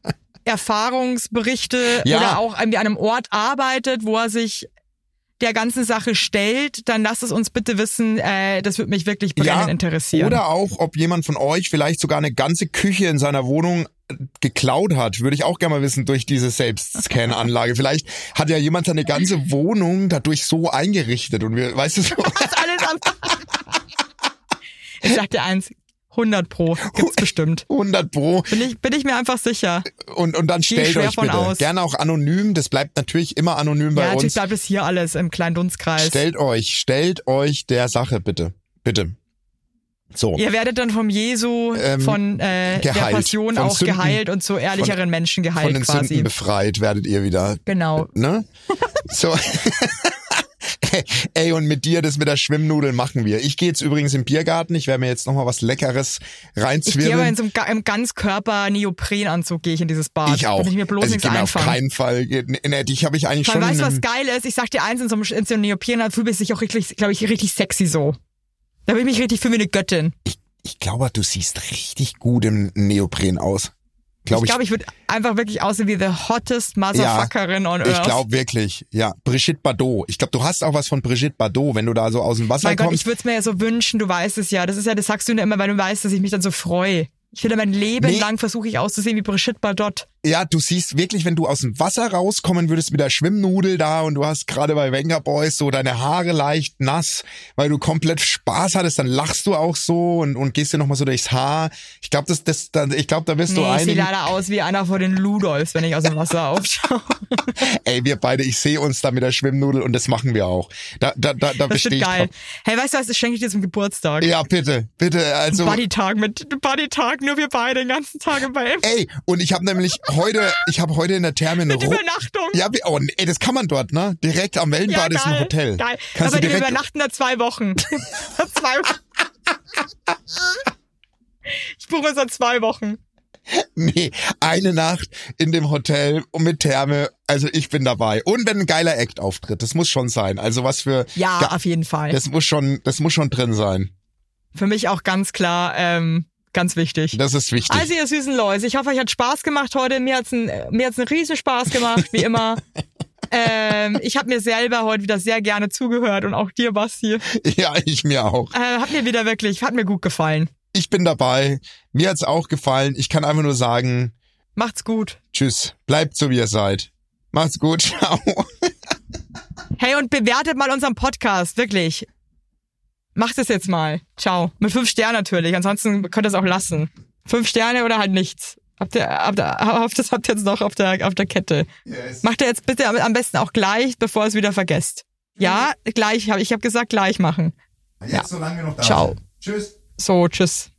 Erfahrungsberichte Ja. oder auch irgendwie an einem Ort arbeitet, wo er sich der ganzen Sache stellt, dann lasst es uns bitte wissen. Äh, das würde mich wirklich brennend interessieren. Oder auch, ob jemand von euch vielleicht sogar eine ganze Küche in seiner Wohnung geklaut hat, würde ich auch gerne mal wissen, durch diese Selbstscan-Anlage. Vielleicht hat ja jemand seine ganze Wohnung dadurch so eingerichtet und wir, weißt du so. Was alles am Ich sag dir eins, hundert Pro gibt's bestimmt. hundert Pro. Bin ich, bin ich mir einfach sicher. Und, und dann stellt euch bitte, aus. gerne auch anonym, das bleibt natürlich immer anonym bei ja, uns. Ja, natürlich bleibt es hier alles im kleinen Dunstkreis. Stellt euch, stellt euch der Sache bitte, bitte. So. Ihr werdet dann vom Jesu, ähm, von äh, der Passion auch Sünden, geheilt und zu ehrlicheren von, Menschen geheilt von den quasi. Sünden befreit werdet ihr wieder. Genau. Ne? So. Ey, und mit dir das mit der Schwimmnudel machen wir. Ich gehe jetzt übrigens im Biergarten. Ich werde mir jetzt nochmal was Leckeres reinzwirbeln. Ich gehe aber in so einem, im Ganzkörper-Neoprenanzug gehe ich in dieses Bad. Ich auch. Damit ich mir bloß also nichts ich gehe einfangen. auf keinen Fall. Nee, dich habe ich eigentlich Weil, schon... Weißt du, was geil ist? Ich sag dir eins, in so einem, in so einem Neoprenanzug bist du auch richtig, glaube ich, richtig sexy so. Da will ich mich richtig fühlen wie eine Göttin. Ich, ich glaube, du siehst richtig gut im Neopren aus. Glaub ich glaube, ich, ich würde einfach wirklich aussehen wie the hottest Motherfuckerin ja, on Earth. Ich glaube wirklich, ja. Brigitte Bardot. Ich glaube, du hast auch was von Brigitte Bardot, wenn du da so aus dem Wasser mein kommst. Mein Gott, ich würde es mir ja so wünschen, du weißt es ja. Das ist ja, das sagst du immer, weil du weißt, dass ich mich dann so freue. Ich will ja mein Leben nee. lang versuche ich auszusehen wie Brigitte Bardot. Ja, du siehst wirklich, wenn du aus dem Wasser rauskommen würdest mit der Schwimmnudel da und du hast gerade bei Wenger Boys so deine Haare leicht nass, weil du komplett Spaß hattest, dann lachst du auch so und, und gehst dir nochmal so durchs Haar. Ich glaube, das, das, dann, ich glaube, da wirst nee, du einigen... ich sehe leider aus wie einer von den Ludolfs, wenn ich aus dem Wasser aufschaue. Ey, wir beide, ich sehe uns da mit der Schwimmnudel und das machen wir auch. Da, da, da, da das wird geil. Drauf. Hey, weißt du was, das schenke ich dir zum Geburtstag. Ja, bitte, bitte. Also Buddy-Tag mit Buddy-Tag, nur wir beide den ganzen Tag im Bett. Ey, und ich habe nämlich heute, ich habe heute in der Therme eine Mit Ro- Übernachtung. Ja, oh, ey, das kann man dort, ne? Direkt am Wellenbad ja, ist ein Hotel. Geil. Kannst aber du wir direkt übernachten da zwei Wochen. zwei Ich buche uns da zwei Wochen. Nee, eine Nacht in dem Hotel und mit Therme, also ich bin dabei. Und wenn ein geiler Act auftritt, das muss schon sein. Also was für... Ja, ja auf jeden Fall. Das muss schon, das muss schon drin sein. Für mich auch ganz klar, ähm, ganz wichtig. Das ist wichtig. Also ihr süßen Leute, ich hoffe, euch hat Spaß gemacht heute. Mir hat's ein, mir hat's einen riesen Spaß gemacht, wie immer. ähm, ich habe mir selber heute wieder sehr gerne zugehört und auch dir, Basti. Ja, ich mir auch. Äh, hat mir wieder wirklich, hat mir gut gefallen. Ich bin dabei. Mir hat's auch gefallen. Ich kann einfach nur sagen... Macht's gut. Tschüss. Bleibt so, wie ihr seid. Macht's gut. Ciao. Hey, und bewertet mal unseren Podcast, wirklich. Macht es jetzt mal. Ciao. Mit fünf Sternen natürlich, ansonsten könnt ihr es auch lassen. Fünf Sterne oder halt nichts. Habt ihr, habt ihr, das habt ihr jetzt noch auf der, auf der Kette. Yes. Macht ihr jetzt bitte am besten auch gleich, bevor ihr es wieder vergesst. Ja, gleich. Ich habe gesagt, gleich machen. Jetzt, ja. Solange wir noch da Ciao. sind. Tschüss. So, tschüss.